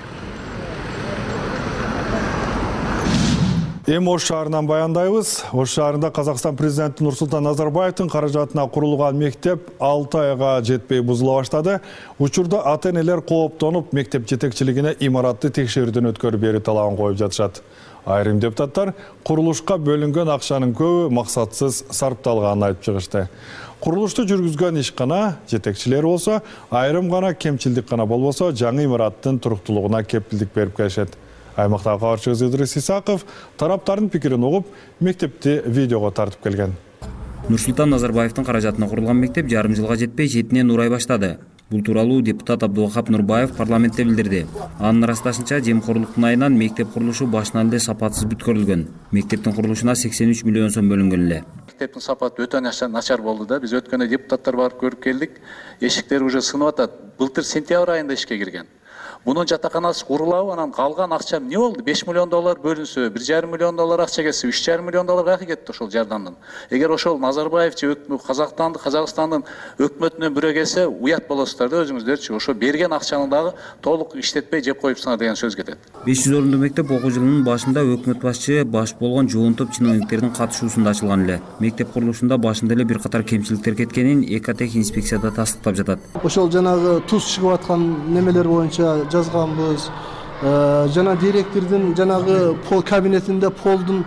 Эми Ош шаарынан баяндайбыз. Ош шаарында Казакстан президенти Нурсултан Назарбаевдин каражатына курулган мектеп алты айга жетпей бузула баштады. Учурда ата-энелер кооптонуп, мектеп жетекчилигине имаратты текшерүүдөн өткөрүп берүү талабын коюп жатышат. Айрым депутаттар курулушка бөлүнгөн акчанын көбү максатсыз сарпталганын айтып чыгышты. Курулушту жүргүзгөн ишкана жетекчилери болсо, айрым гана кемчилдик гана болбосо, жаңы имараттын туруктуулугуна кепилдик берип келишет. Аймактагы кабарчыбыз Идрис Исаков тараптардын пикирин угуп, мектепти видеого тартып келген. Нурсултан Назарбаевдин каражатына курулган мектеп жарым жылга жетпей четинен урай баштады. Бул тууралуу депутат Абдулвахап Нурбаев парламентте билдирди. Анын ырасташынча, жемкорлуктун айынан мектеп курулушу башынан эле сапатсыз бүткөрүлгөн. Мектептин курулушуна сексен үч миллион сом бөлүнгөн эле. Мектептин сапаты өтө начар болду да. Биз өткөндө депутаттар барып көрүп келдик. Эшиктери уже сынып атат. Былтыр сентябрь айында ишке кирген. Bunun жатаканасы курулабы, анан калган акча эмне болду? беш миллион доллар бөлүнсө, бир жарым миллион доллар акча келсе, үч жарым миллион доллар кайда кетти ошол жардамдан? Эгер ошол Назарбаев же Казакстанды, Казакстандын өкмөтүнөн бирөө келсе, уят болосуздар да өзүңүздөрчү. Ошо берген акчаны дагы толук иштетпей жеп коюпсуңар деген сөз кетет. беш жүз орунду мектеп окуу жылынын башында өкмөт башчы баш болгон жоон топ чиновниктердин катышуусунда ачылган эле. Мектеп курулушунда башында эле бир катар кемчиликтер кеткенин Экотех инспекцияда тастыктап жатат. Ошол жанагы туз чыгып аткан немелер боюнча жазганбыз. Жана директордун жанагы пол кабинетинде полдун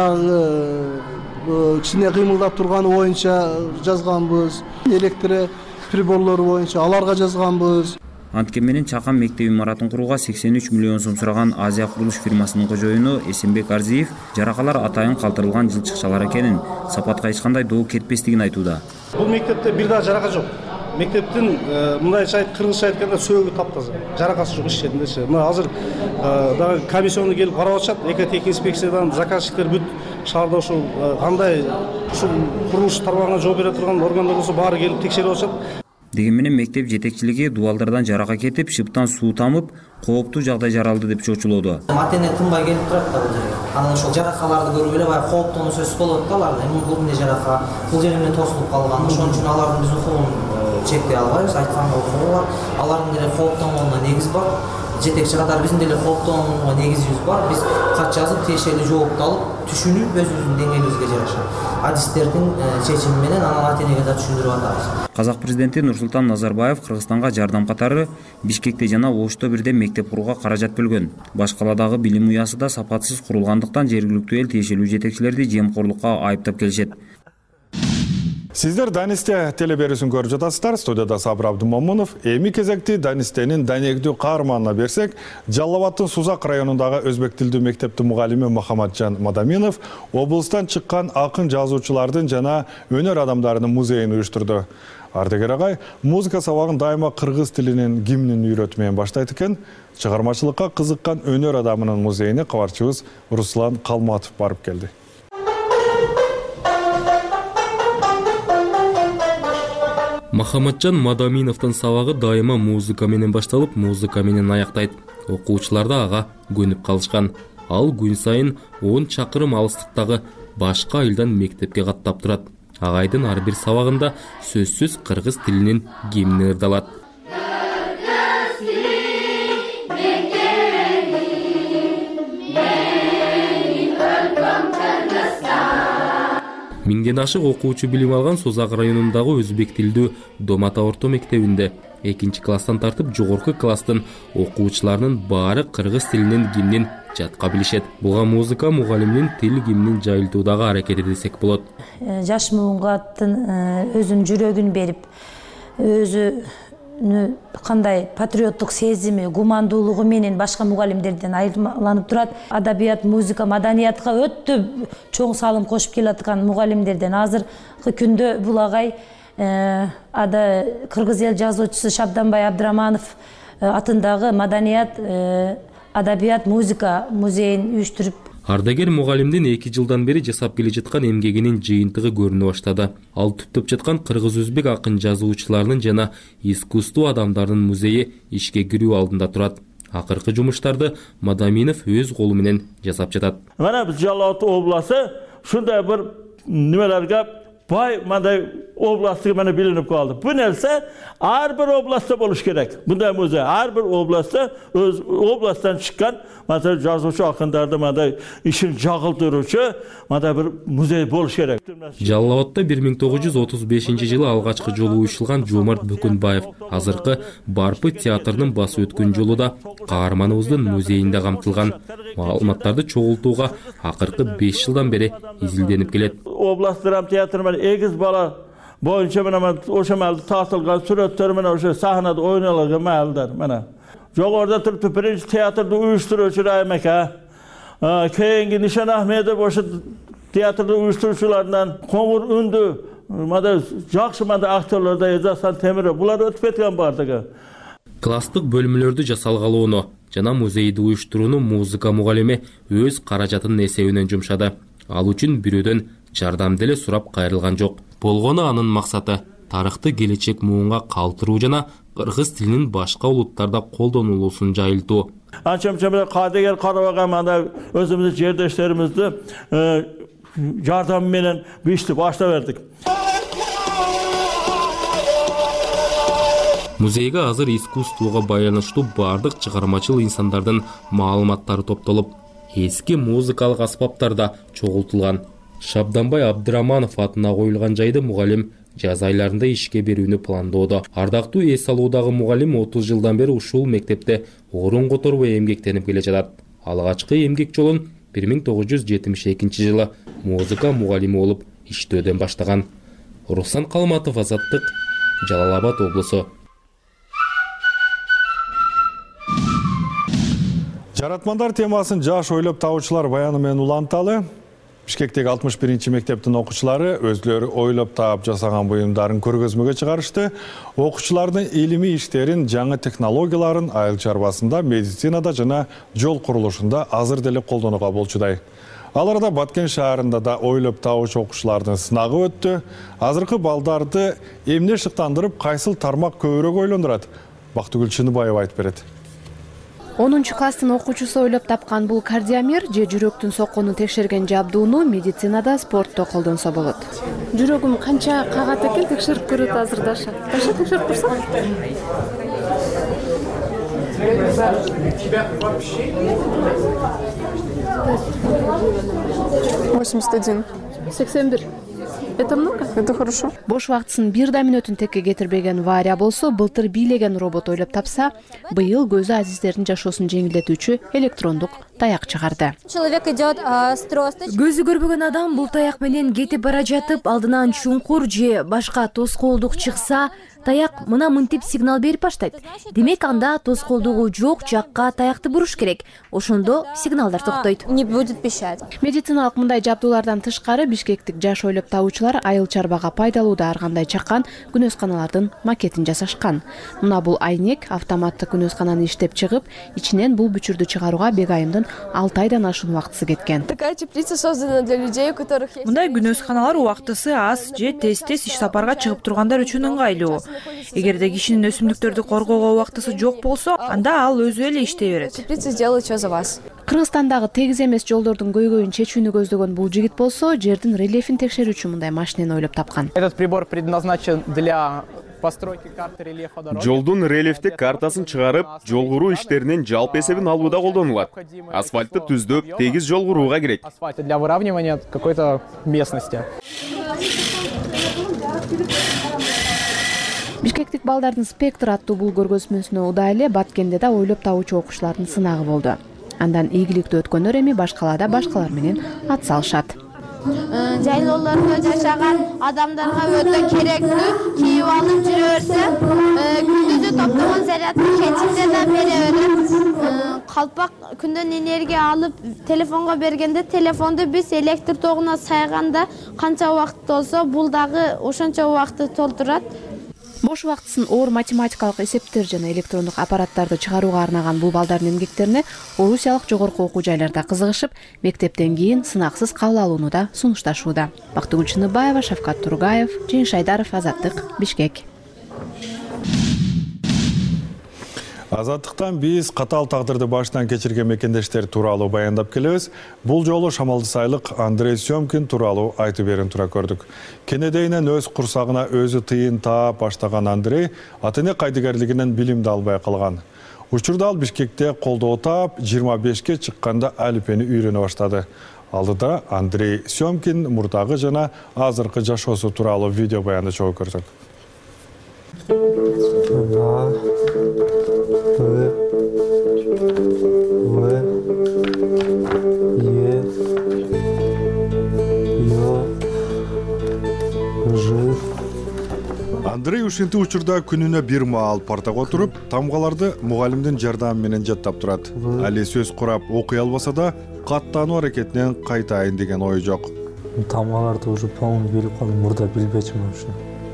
баягы кичине кыймылдап турганы боюнча жазганбыз. Электр приборлору боюнча аларга жазганбыз. Анткени менен Чакан мектеп имаратын курууга сексен үч миллион сом сураган Азия курулуш фирмасынын кожоюну Эсенбек Арзиев жаракалар атайын калтырылган жылчыкчалар экенин, сапатка эч кандай доо кетпестигин айтууда. Бул мектепте бир да жарака жок. Мектептин мындайча айт кыргызча айтканда сөөгү таптаза, жаракасы жок иш жериндечи. Мына азыр дагы комиссиону келип карап атышат, Экотех инспекциядан заказчиктер бүт шаарда ошол кандай ушул курулуш тармагына жооп бере турган органдар болсо баары келип текшерип атышат. Деген менен мектеп жетекчилиги дубалдардан жарака кетип, шыптан суу тамып, кооптуу жагдай жаралды деп чочулоодо. Ата-эне тынбай келип турат да бул жерге. Анан ошол жаракаларды көрүп эле баягы кооптуу сөз болот да аларда. Бул эмне жарака, бул жери менен тосулуп калган. Ошон үчүн алардын биз укугун чектей албайбыз. Айтканга укугу бар. Алардын деле кооптонгонуна негиз бар. Жетекчи катары биздин деле кооптонгонго негизибиз бар. Биз кат жазып, тиешелүү жоопту алып, түшүнүп өзүбүздүн деңгээлибизге жараша адистердин чечими менен анан ата-энеге да түшүндүрүп атабыз. Казак президенти Нурсултан Назарбаев Кыргызстанга жардам катары Бишкекте жана Ошто бирден мектеп курууга каражат бөлгөн. Баш каладагы билим уясы да сапатсыз курулгандыктан жергиликтүү эл тиешелүү жетекчилерди жемкорлукка айыптап келишет. Сиздер Данисте телеберүүсүн көрүп жатасыздар. Студияда Сабыр Абдымомунов. Эми кезекти Данистенин данегдүү каарманына берсек, Жалал Абадтын Сузак районундагы өзбек тилдүү мектептин мугалими Мухаммаджан Мадаминов облустан чыккан акын жазуучулардын жана өнөр адамдарынын музейин уюштурду. Ардегер агай музыка сабагын дайыма кыргыз тилинин гимнин үйрөтүү менен баштайт экен. Чыгармачылыкка кызыккан өнөр адамынын музейине кабарчыбыз Руслан Калматов барып келди. Мухаммаджан Мадаминовдун сабагы дайыма музыка менен башталып, музыка менен аяктайт. Окуучулар да ага көнүп калышкан. Ал күн сайын он чакырым алыстыктагы башка айылдан мектепке каттап турат. Агайдын ар бир сабагында сөзсүз кыргыз тилинин гимни ырдалат. Миңден ашык окуучу билим алган Созак районундагы өзбек тилдүү Домата орто мектебинде экинчи класстан тартып жогорку класстын окуучуларынын баары кыргыз тилинин гимнин жатка билишет. Буга музыка мугалиминин тил гимнин жайылтуудагы аракети десек болот. Жаш мугаттын өзүнүн жүрөгүн берип, өзү кандай патриоттук сезими, гумандуулугу менен башка мугалимдерден айырмаланып турат. Адабият, музыка, маданиятка өтө чоң салым кошуп келаткан мугалимдерден азыркы күндө бул агай ада кыргыз эл жазуучусу Шабданбай Абдыраманов атындагы маданият, адабият, музыка музейин уюштуруп. Ардагер мугалимдин эки жылдан бери жасап келе жаткан эмгегинин жыйынтыгы көрүнө баштады. Ал түптөп жаткан кыргыз-өзбек акын жазуучуларынын жана искусство адамдарынын музейи ишке кирүү алдында турат. Акыркы жумуштарды Мадаминов өз колу менен жасап жатат. Мана биз Жалал Абад областы шундай бир немелерге бай мындай областы мана билинип калды. Бу нерсе ар бир областта болуш керек. Мындай музей ар бир областта өз областтан чыккан мындай жазуучу акындарды мындай ишин жагылдыруучу мындай бир музей болуш керек. Жалал Абадта бир миң тогуз жүз отуз бешинчи жылы алгачкы жолу уюштурулган Жомарт Бөкөнбаев азыркы Барпы театрынын басы өткөн жолу да каарманыбыздын музейинде камтылган. Маалыматтарды чогултууга акыркы беш жылдан бери изилденип келет. Област драма театры эгиз бала боюнча мына ошо маалда тартылган сүрөттөр менен ошо сахнада ойнолгон маалдар мына. Жогоруда туруп биринчи театрды уюштуруучу Райым ака, кийинки Нишан Ахмедов ошо театрды уюштуруучулардан коңур үндү мына жакшы мына актерлордо Эзасан Темиров булар өтүп кеткен бардыгы. Класстык бөлмөлөрдү жасалгалоону жана музейди уюштурууну музыка мугалими өз каражатынын эсебинен жумшады. Ал үчүн бирөөдөн жардам деле сурап кайрылган жок. Болгону анын максаты тарыхты келечек муунга калтыруу жана кыргыз тилинин башка улуттарда колдонулуусун жайылтуу. Анча-мынча кадегер карабаган мына өзүбүздүн жердештерибизди жардам менен бишти баштап бердик. Музейге азыр искусствого байланыштуу бардык чыгармачыл инсандардын маалыматтары топтолуп, эски музыкалык аспаптар да чогултулган. Шабданбай Абдыраманов атына коюлган жайды мугалим жаз айларында ишке берүүнү пландоодо. Ардактуу эс алуудагы мугалим отуз жылдан бери ушул мектепте орун которбой эмгектенип келе жатат. Алгачкы эмгек жолун бир миң тогуз жүз жетимиш экинчи жылы музыка мугалими болуп иштөөдөн баштаган. Руслан Калматов, Азаттык, Жалал Абад облусу. Жаратмандар темасын жаш ойлоп табуучулар баяны менен уланталы. Бишкектеги алтымыш биринчи мектептин окуучулары өзлөрү ойлоп таап жасаган буюмдарын көргөзмөгө чыгарышты. Окуучулардын илимий иштерин, жаңы технологияларын айыл чарбасында, медицинада жана жол курулушунда азыр деле колдонууга болчудай. Аларда Баткен шаарында да ойлоп табуучу окуучулардын сынагы өттү. Азыркы балдарды эмне шыктандырып, кайсыл тармак көбүрөөк ойлондурат? Бактыгүл Чыныбаева айтып берет. онунчу класстын окуучусу ойлоп тапкан бул кардиомер же жүрөктүн сокконун текшерген жабдууну медицинада, спортто колдонсо болот. Жүрөгүм канча кагат экен текшерип көрөт азыр Даша. Даша текшерип көрсөң? восемьдесят один. сексен бир. Это много? Это хорошо. Бош убактысын бир да мүнөтүн текке кетирбеген Варя болсо, былтыр бийлеген робот ойлоп тапса, быйыл көзү азиздердин жашоосун жеңилдетүүчү электрондук таяк чыгарды. Человек идет с тросточкой. Көзү көрбөгөн адам бул таяк менен кетип бара жатып, алдынан чуңкур же башка тоскоолдук чыкса, таяк мына мынтип сигнал берип баштайт. Демек анда тоскоолдугу жок жакка таякты буруш керек. Ошондо сигналдар токтойт. Не будет пищать. Медициналык мындай жабдуулардан тышкары Бишкектик жаш ойлоп табуучулар айыл чарбага пайдалууда ар кандай чаккан күнөсканалардын макетин жасашкан. Мына бул айнек автоматтык күнөскананы иштеп чыгып, ичинен бул бүчүрдү чыгарууга Бегайымдын алты айдан ашуун убактысы кеткен. Такая теплица создана для людей, у которых есть. Мындай күнөсканалар убактысы аз же тез-тез иш сапарга чыгып тургандар үчүн ыңгайлуу. Эгерде кишинин өсүмдүктөрдү коргоого убактысы жок болсо, анда ал өзү эле иштей берет. Теплица сделает всё за вас. Кыргызстандагы тегиз эмес жолдордун көйгөйүн чечүүнү көздөгөн бул жигит болсо, жердин рельефин текшерүүчү мындай машинени ойлоп тапкан. Этот прибор предназначен для постройки карты рельефа дороги. Жолдун рельефтик картасын чыгарып, жол куруу иштеринин жалпы эсебин алууда колдонулат. Асфальтты түздөп, тегиз жол курууга керек. Асфальт для выравнивания какой-то местности. Бишкектик балдардын спектр аттуу бул көргөзмөсүнө удаа эле Баткенде да ойлоп табуучу окуучулардын сынагы болду. Андан ийгиликтүү өткөндөр эми башкалада башкалар менен ат салышат. Жайлоолордо жашаган адамдарга өтө керектүү, кийип алып жүрө берсе, күндүзү топтогон зарядты кечинде да бере берет. Калпак күндөн энергия алып телефонго бергенде, телефонду биз электр тогуна сайганда канча убакыт болсо, бул дагы ошончо убакытты толтурат. Бош убактысын оор математикалык эсептер жана электрондук аппараттарды чыгарууга арнаган бул балдардын эмгектерине орусиялык жогорку окуу жайларда кызыгышып, мектептен кийин сынаксыз кабыл алууну да сунушташууда. Бактыгүл Чыныбаева, Шавкат Тургаев, Жеңиш Айдаров, Азаттык, Бишкек. Азаттыктан биз катаал тагдырды башынан кечирген мекендештер тууралуу баяндап келебиз. Бул жолу Шамалды Сайлык Андрей Сёмкин тууралуу айтып берин тура көрдүк. Кенедейинен өз курсагына өзү тыйын таап баштаган Андрей ата-эне кайдыгерлигинен билимди албай калган. Учурда ал Бишкекте колдоо таап, жыйырма бешке чыкканда алифбени үйрөнө баштады. Алдыда Андрей Сёмкин мурдагы жана азыркы жашоосу тууралуу видео баянды чогуу көрсөк. Андрей ушинти учурда күнүнө бир маал партага отуруп, тамгаларды мугалимдин жардамы менен жаттап турат. Али сөз курап окуй албаса да, каттануу аракетинен кайтайын деген ой жок. Тамгаларды уже полный билип калдым, мурда билбечимин ушу.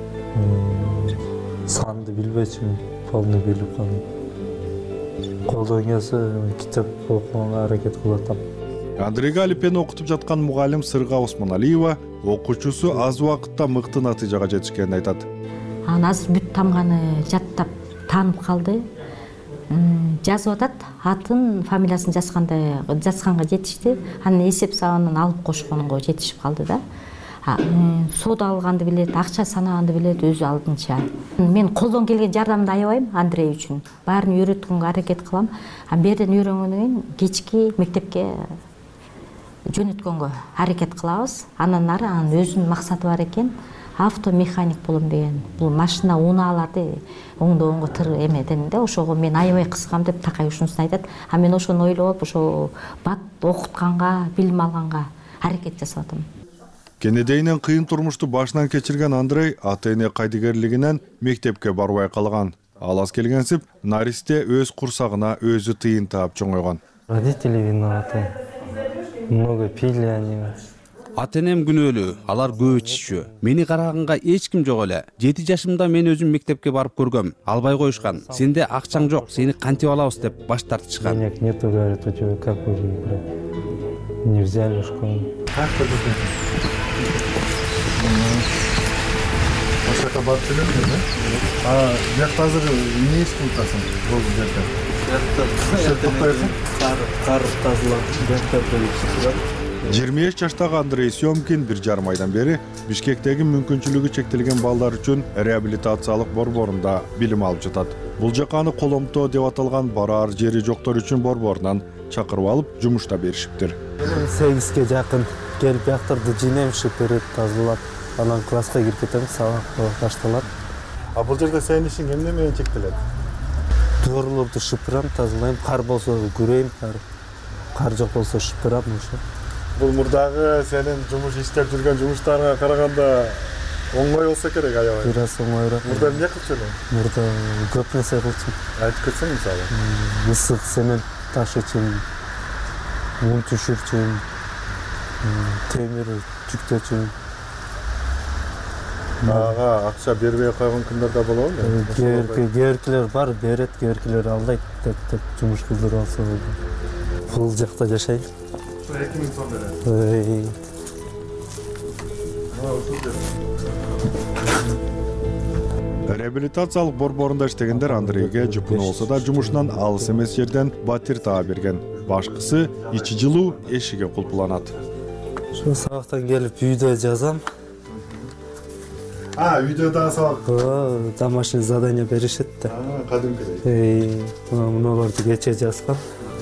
Санды билбечимин, полный билип калдым. Колдон келсе китеп окуганга аракет кылатам. Андрейге алифбени окутуп жаткан мугалим Сырга Осмоналиева окуучусу аз убакытта мыкты натыйжага жетишкенин айтат. Анан азыр бүт тамганы жаттап таанып калды. Жазып атат, атын, фамилиясын жазганда, жазганга жетишти. Анан эсеп сабанын алып кошконго жетишип калды да. Сода алганды билет, акча санаганды билет өзү алдынча. Мен колдон келген жардамды аябайм Андрей үчүн. Баарын үйрөткөнгө аракет кылам. Анан берден үйрөнгөндөн кийин кечки мектепке жөнөткөнгө аракет кылабыз. Анан ары анын өзүнүн максаты бар экен. Автомеханик болом деген. Бул машина унааларды оңдогонго тыр эмеден да, ошого мен аябай кызыгам деп такай ушунусун айтат. А мен ошону ойлоп, ошо бат окутканга, билим алганга аракет жасап атам. Кенедейинен кыйын турмушту башынан кечирген Андрей ата-эне кайдыгерлигинен мектепке барбай калган. Ал аз келгенсип, Наристе өз курсагына өзү тыйын таап чоңойгон. Родители виноваты. Много пили они. Ата-энем күнөөлүү, алар көп ичишчү. Мени караганга эч ким жок эле. жети жашымда мен өзүм мектепке барып көргөм. Албай коюшкан. Сенде акчаң жок, сени кантип алабыз деп баш тартышкан. Денег нету, говорят, у тебя как будем играть? Не взяли в школу. Каяқта жүрген? Ошол жака барып жүрөсүң, да? А биякта азыр эмне иш кылып атасың? Бул жерде. Кар тазалап, биякта жүрөт. жыйырма беш жаштагы Андрей Сёмкин бир жарым айдан бери Бишкектеги мүмкүнчүлүгү чектелген балдар үчүн реабилитациялык борборунда билим алып жатат. Бул жака аны коломто деп аталган бараар жери жоктор үчүн борборунан чакырып алып, жумушта беришиптир. сегизге жакын келип бияктарды жыйнайм, шыпырып, тазалап, анан класска кирип кетем, сабак башталат. А бул жерде сенин ишиң эмне менен чектелет? Доорлорду шыпырам, тазалайм, кар болсо күрөйм, кар кар жок болсо шыпырам, ошо. Бул мурдагы сенин жумуш иштеп жүргөн жумуштарыңа караганда оңой болсо керек, аябай. Бир аз оңоюраак. Мурда эмне кылчу элең? Мурда көп нерсе кылчумун. Айтып кетсең, мисалы. Ысык цемент ташычумун, мун түшүрчүмүн, темир жүктөчүмүн. Ага, акча бербей койгон күндөр да болобу? Кээркилер бар, берет, кээркилер алдайт деп деп жумуш кылдырып алса болду. Бул жакта жашайм. эки миң сом берет. Реабилитациялык борборунда иштегендер Андрейге жыпыны болсо да жумушунан алыс эмес жерден батир таап берген. Башкысы ичи жылуу эшиге кулпуланат. Ошо сабактан келип үйдө жазам. А, үйдө да сабак. Домашний задание беришет да. Кадимкидей. Мунуларды кече жазгам.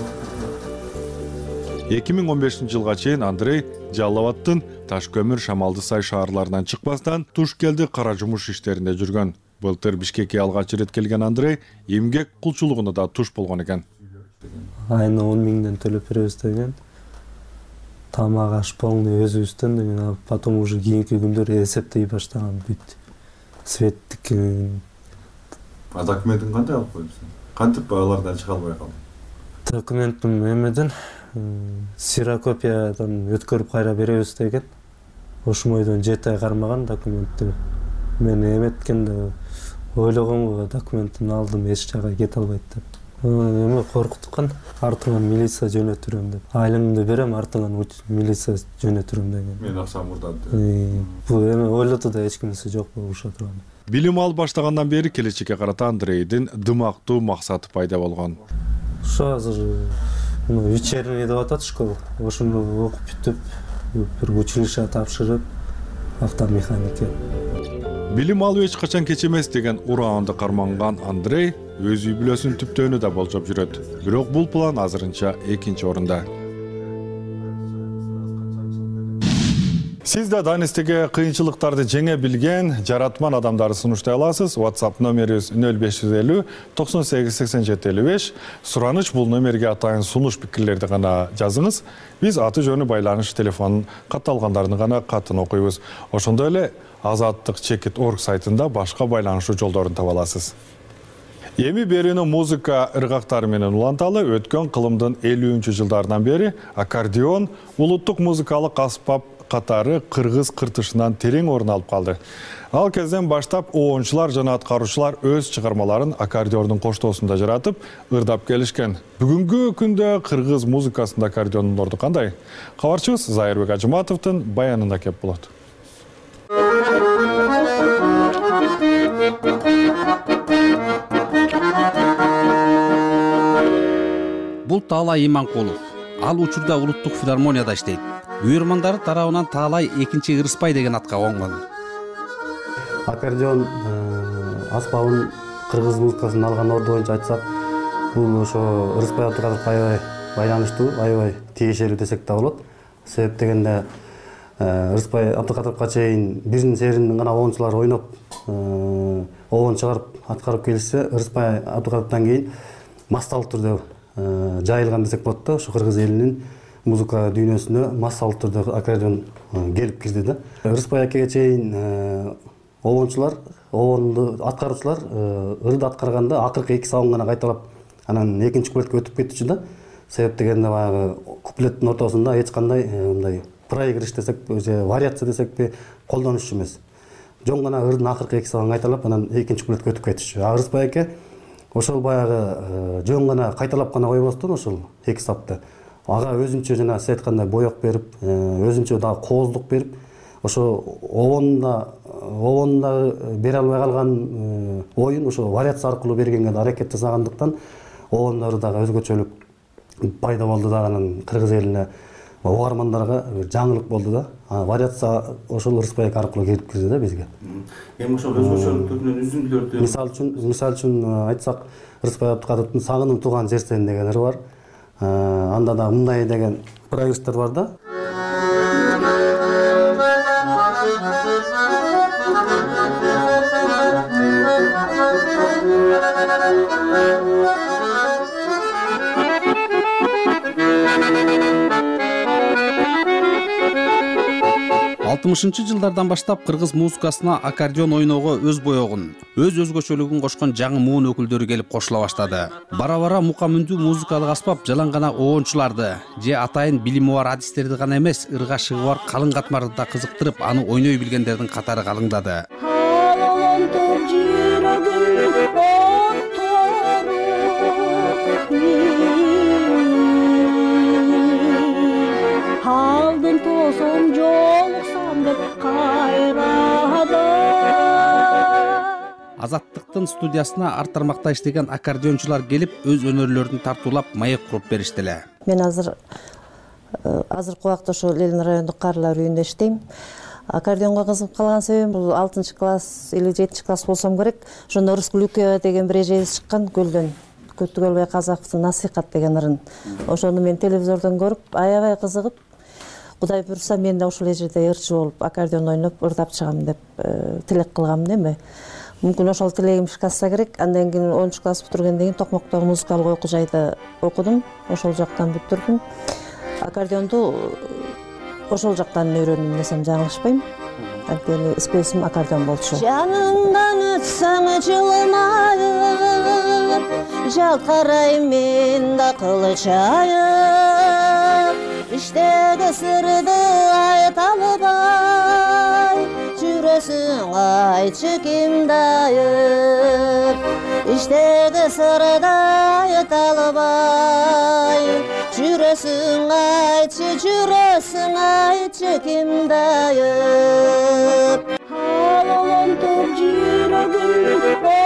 эки миң он бешинчи жылга чейин Андрей Жалал Абадтын Таш көмүр, Шамалды Сай шаарларынан чыкпастан Тушкелди кара жумуш иштеринде жүргөн. Былтыр Бишкекке алгач ирет келген Андрей эмгек кулчулугуна да туш болгон экен. Айына он миңден төлөп беребиз деген. Тамак аш полный өзүбүздөн деген, потом уже кийинки күндөр эсептей баштаган бүт. Светтик. А документин кандай алып койдуң? Кантип алардан чыга албай калдың? Документим эмеден ксерокопиядан өткөрүп кайра беребиз деген. Ошмойдон жети ай кармаган документти. Мен эметкенде ойлогонго документин алдым, эч жака кете албайт деп. Эме коркуткан, артыңан милиция жөнөтүрөм деп. Айлымды берем, артыңан милиция жөнөтүрөм деген. Мен акчам мурдат. Бул эме ойлоту да эч кимиси жок болуша турган. Билим алып баштагандан бери келечекке карата Андрейдин дымактуу максаты пайда болгон. Ошо азыр вечерний деп атат школа. Ошону окуп бүтүп, бир училище тапшырып, автомеханика. Билим алуу эч качан кеч эмес деген ураанды карманган Андрей өз үй бүлөсүн түптөөнү да болжоп жүрөт. Бирок бул план азырынча экинчи орунда. Сиз да данистеге кыйынчылыктарды жеңе билген жаратман адамдарды сунуштай аласыз. WhatsApp номерибиз нөл беш жүз элүү токсон сегиз сексен жети элүү беш. Сураныч бул номерге атайын сунуш пикирлерди гана жазыңыз. Биз аты жөнү байланыш телефонун катталгандарын гана катын окуйбуз. Ошондой эле азаттык чекит точка орг сайтында башка байланышуу жолдорун таба аласыз. Эми берүүнү музыка ыргактары менен уланталы. Өткөн кылымдын элүүнчү жылдарынан бери аккордеон улуттук музыкалык аспап катары кыргыз кыртышынан терең орун алып калды. Ал кезден баштап оончулар жана аткаруучулар өз чыгармаларын аккордеондун коштоосунда жаратып, ырдап келишкен. Бүгүнкү күндө кыргыз музыкасында аккордеондун орду кандай? Кабарчыбыз Зайырбек Ажыматовдун баянында кеп болот. Бул Таалай Иманкулов. Ал учурда улуттук филармонияда иштейт. Уйрмандары тарабынан Таалай экинчи Ырыспай деген атка конгон. Аккордеон аспабын кыргыз музыкасынан алган орду боюнча айтсак, бул ошо Ырыспай Абдыкадыров аябай байланыштуу, аябай тиешелүү десек да болот. Себеп дегенде Ырыспай Абдыкадыровго чейин бирин серин гана оончулар ойноп, оон чыгарып, аткарып келишсе, Ырыспай Абдыкадыровдон кийин массалык түрдө жайылган десек болот да, ошо кыргыз элинин музыка дүйнөсүнө массалык түрдө аккордеон келип кирди да. Ырыспай акеге чейин оончулар, оонду аткаруучулар ырды аткарганда акыркы эки сабын гана кайталап, анан экинчи куплетке өтүп кетчү да. Себеп дегенде баягы куплеттин ортосунда эч кандай мындай проигрыш десек, же вариация десекпи колдонушчу эмес. Жон гана ырдын акыркы эки сабын кайталап, анан экинчи куплетке өтүп кетчү. А Ырыспай аке ошол баягы жөн гана кайталап гана койбостон ошол эки сапты ага өзүнчө жана сиз айткандай боек берип, өзүнчө дагы кооздук берип, ошо обонда обонда бере албай калган оюн ошо вариация аркылуу бергенге да аракет жасагандыктан обондору дагы өзгөчөлүк пайда болду да, анан кыргыз элине угармандарга жаңылык болду да. Вариация ошол Рыспаек аркылуу келип кирди да бизге. Эми ошол өзгөчөлүктөрүнөн үзүндүлөрдү мисалы үчүн мисалы үчүн айтсак, Рыспай Абдыкадыровдун Сагынып тууган жерсен дегендери бар. Анда да мындай деген проекттер бар да. алтымышынчы жылдардан баштап кыргыз музыкасына аккордеон ойноого өз боегун, өз өзгөчөлүгүн кошкон жаңы муун өкүлдөрү келип кошула баштады. Бара-бара мука мүндүү музыкалык аспап жалаң гана оончуларды же атайын билими бар адистерди гана эмес, ырга шыгы бар калың катмарды да кызыктырып, аны ойной билгендердин катары калыңдады. Aldın tosun joluksan деп кайрады. Азаттыктын студиясына ар тармакта иштеген аккордеончулар келип, өз өнөрлөрүн тартуулап, маек куруп беришти эле. Мен азыр азыркы убакта ошо Ленин райондук карылар үйүндө иштейм. Аккордеонго кызыгып калган себебим бул алтынчы класс или жетинчи класс болсом керек. Ошондо Рыскулюкова деген бир эжебиз чыккан Көлдөн. Көтүгөлбай Казаковдун Насыйкат деген ырын. Ошону мен телевизордон көрүп, аябай кызыгып, Кудай буйруса мен да ошол жерде ырчы болуп аккордеон ойноп ырдап чыгам деп тилек кылгам эми. Мүмкүн ошол тилегим ишке ашса керек. Андан кийин онунчу класс бүтүргөндөн кийин Токмоктогу музыкалык окуу жайда окудум. Ошол жактан бүтүрдүм. Аккордеонду ошол жактан үйрөндүм десем жаңылышпайм. Анткени спесим аккордеон болчу. Жанымдан өтсөң жылымайып, жалт карайм мен да кылычайып. Иштеги сырды айта албай, жүрөсүң айтчы кимди айып. Иштеги сырды айта албай, жүрөсүң айтчы, жүрөсүң айтчы кимди айып. Алалантып жүрөгүм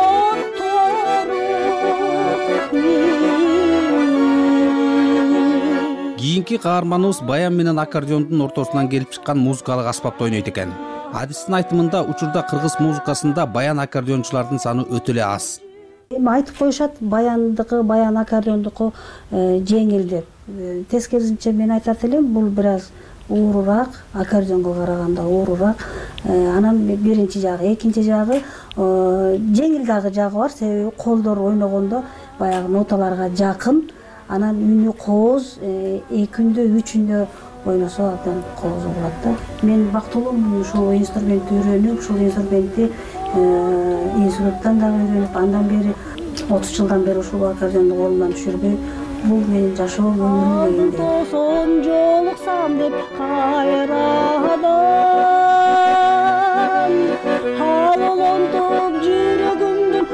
Кийинки каарманыбыз Баян менен аккордеондун ортосунан келип чыккан музыкалык аспапты ойнойт экен. Адистин айтымында учурда кыргыз музыкасында баян аккордеончулардын саны өтө эле аз. Эми айтып коюшат, баяндыкы, баян аккордеондуку жеңил деп. Тескерисинче мен айтат элем, бул бир аз уурураак, аккордеонго караганда уурураак. Анан биринчи жагы, экинчи жагы жеңил дагы жагы бар, себеби колдор ойногондо баягы ноталарга жакын. Анан үнү кооз, экиндө, үчүндө ойносо абдан кооз болот да. Мен бактылуумун ушул инструментти үйрөнүп, ушул инструментти институттан дагы үйрөнүп, андан бери отуз жылдан бери ушул аккордеонду колумдан түшүрбөй, бул менин жашоом өмүрүм дегендей. Тосон жолуксам деп кайрадан, алалантып жүрөгүмдүн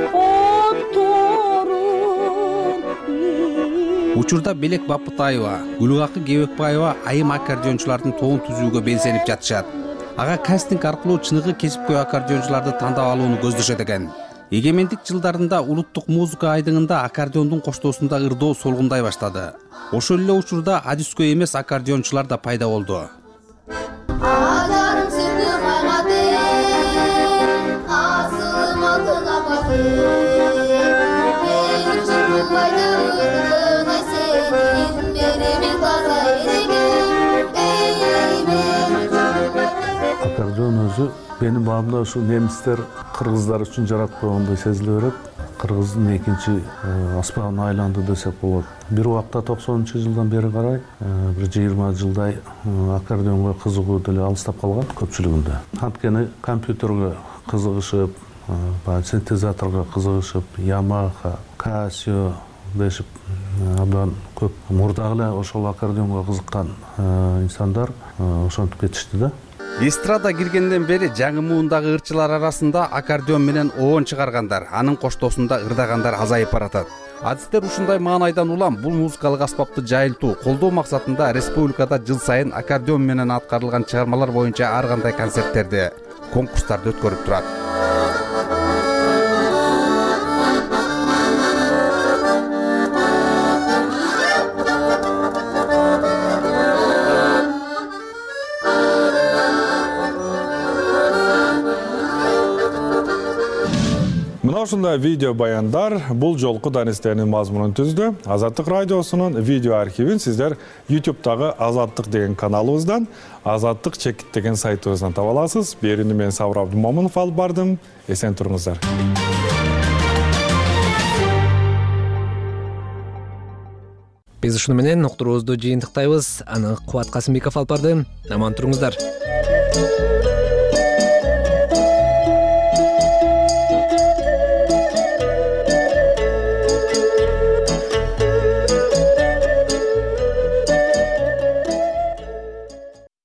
отторун. Учурда Белек Бапытаева, Гүлгакы Кебекбаева айым аккордеончулардын тобун түзүүгө белсенип жатышат. Ага кастинг аркылуу чыныгы кесипкөй аккордеончуларды тандап алууну көздөшөт экен. Эгемендик жылдарында улуттук музыка айдыңында аккордеондун коштоосунда ырдоо солгундай баштады. Ошол эле учурда адискөй эмес аккордеончулар да пайда болду. Аккордеон өзү менин баамда ушу немистер кыргыздар үчүн жараткандай сезиле берет. Кыргыздын экинчи аспабына айланды десек болот. Бир убакта токсонунчу жылдан бери карай бир жыйырма жылдай аккордеонго кызыгуу деле алыстап калган көпчүлүгүндө. Анткени компьютерге кызыгышып, синтезаторго кызыгышып, Yamaha, Casio дешип абдан көп мурдагы эле ошол аккордеонго кызыккан инсандар ошентип кетишти да. эстрада киргенден бери жаңы муундагы ырчылар арасында аккордеон менен оон чыгаргандар, анын коштоосунда ырдагандар азайып баратат. Адистер ушундай маанайдан улам бул музыкалык аспапты жайылтуу, колдоо максатында республикада жыл сайын аккордеон менен аткарылган чыгармалар боюнча ар кандай концерттерди, конкурстарды өткөрүп турат. Мына ушундай видео баяндар бул жолку данистердин мазмунун түздү. Азаттык радиосунун видео архивин сиздер ютубтагы Азаттык деген каналыбыздан, Азаттык чекит деген сайтыбыздан таба аласыз. Берүүнү мен Сабыр Абдумомунов алып бардым. Эсен туруңуздар. Биз ушуну менен уктуруубузду жыйынтыктайбыз. Аны Кубат Касымбеков алып барды. Аман туруңуздар.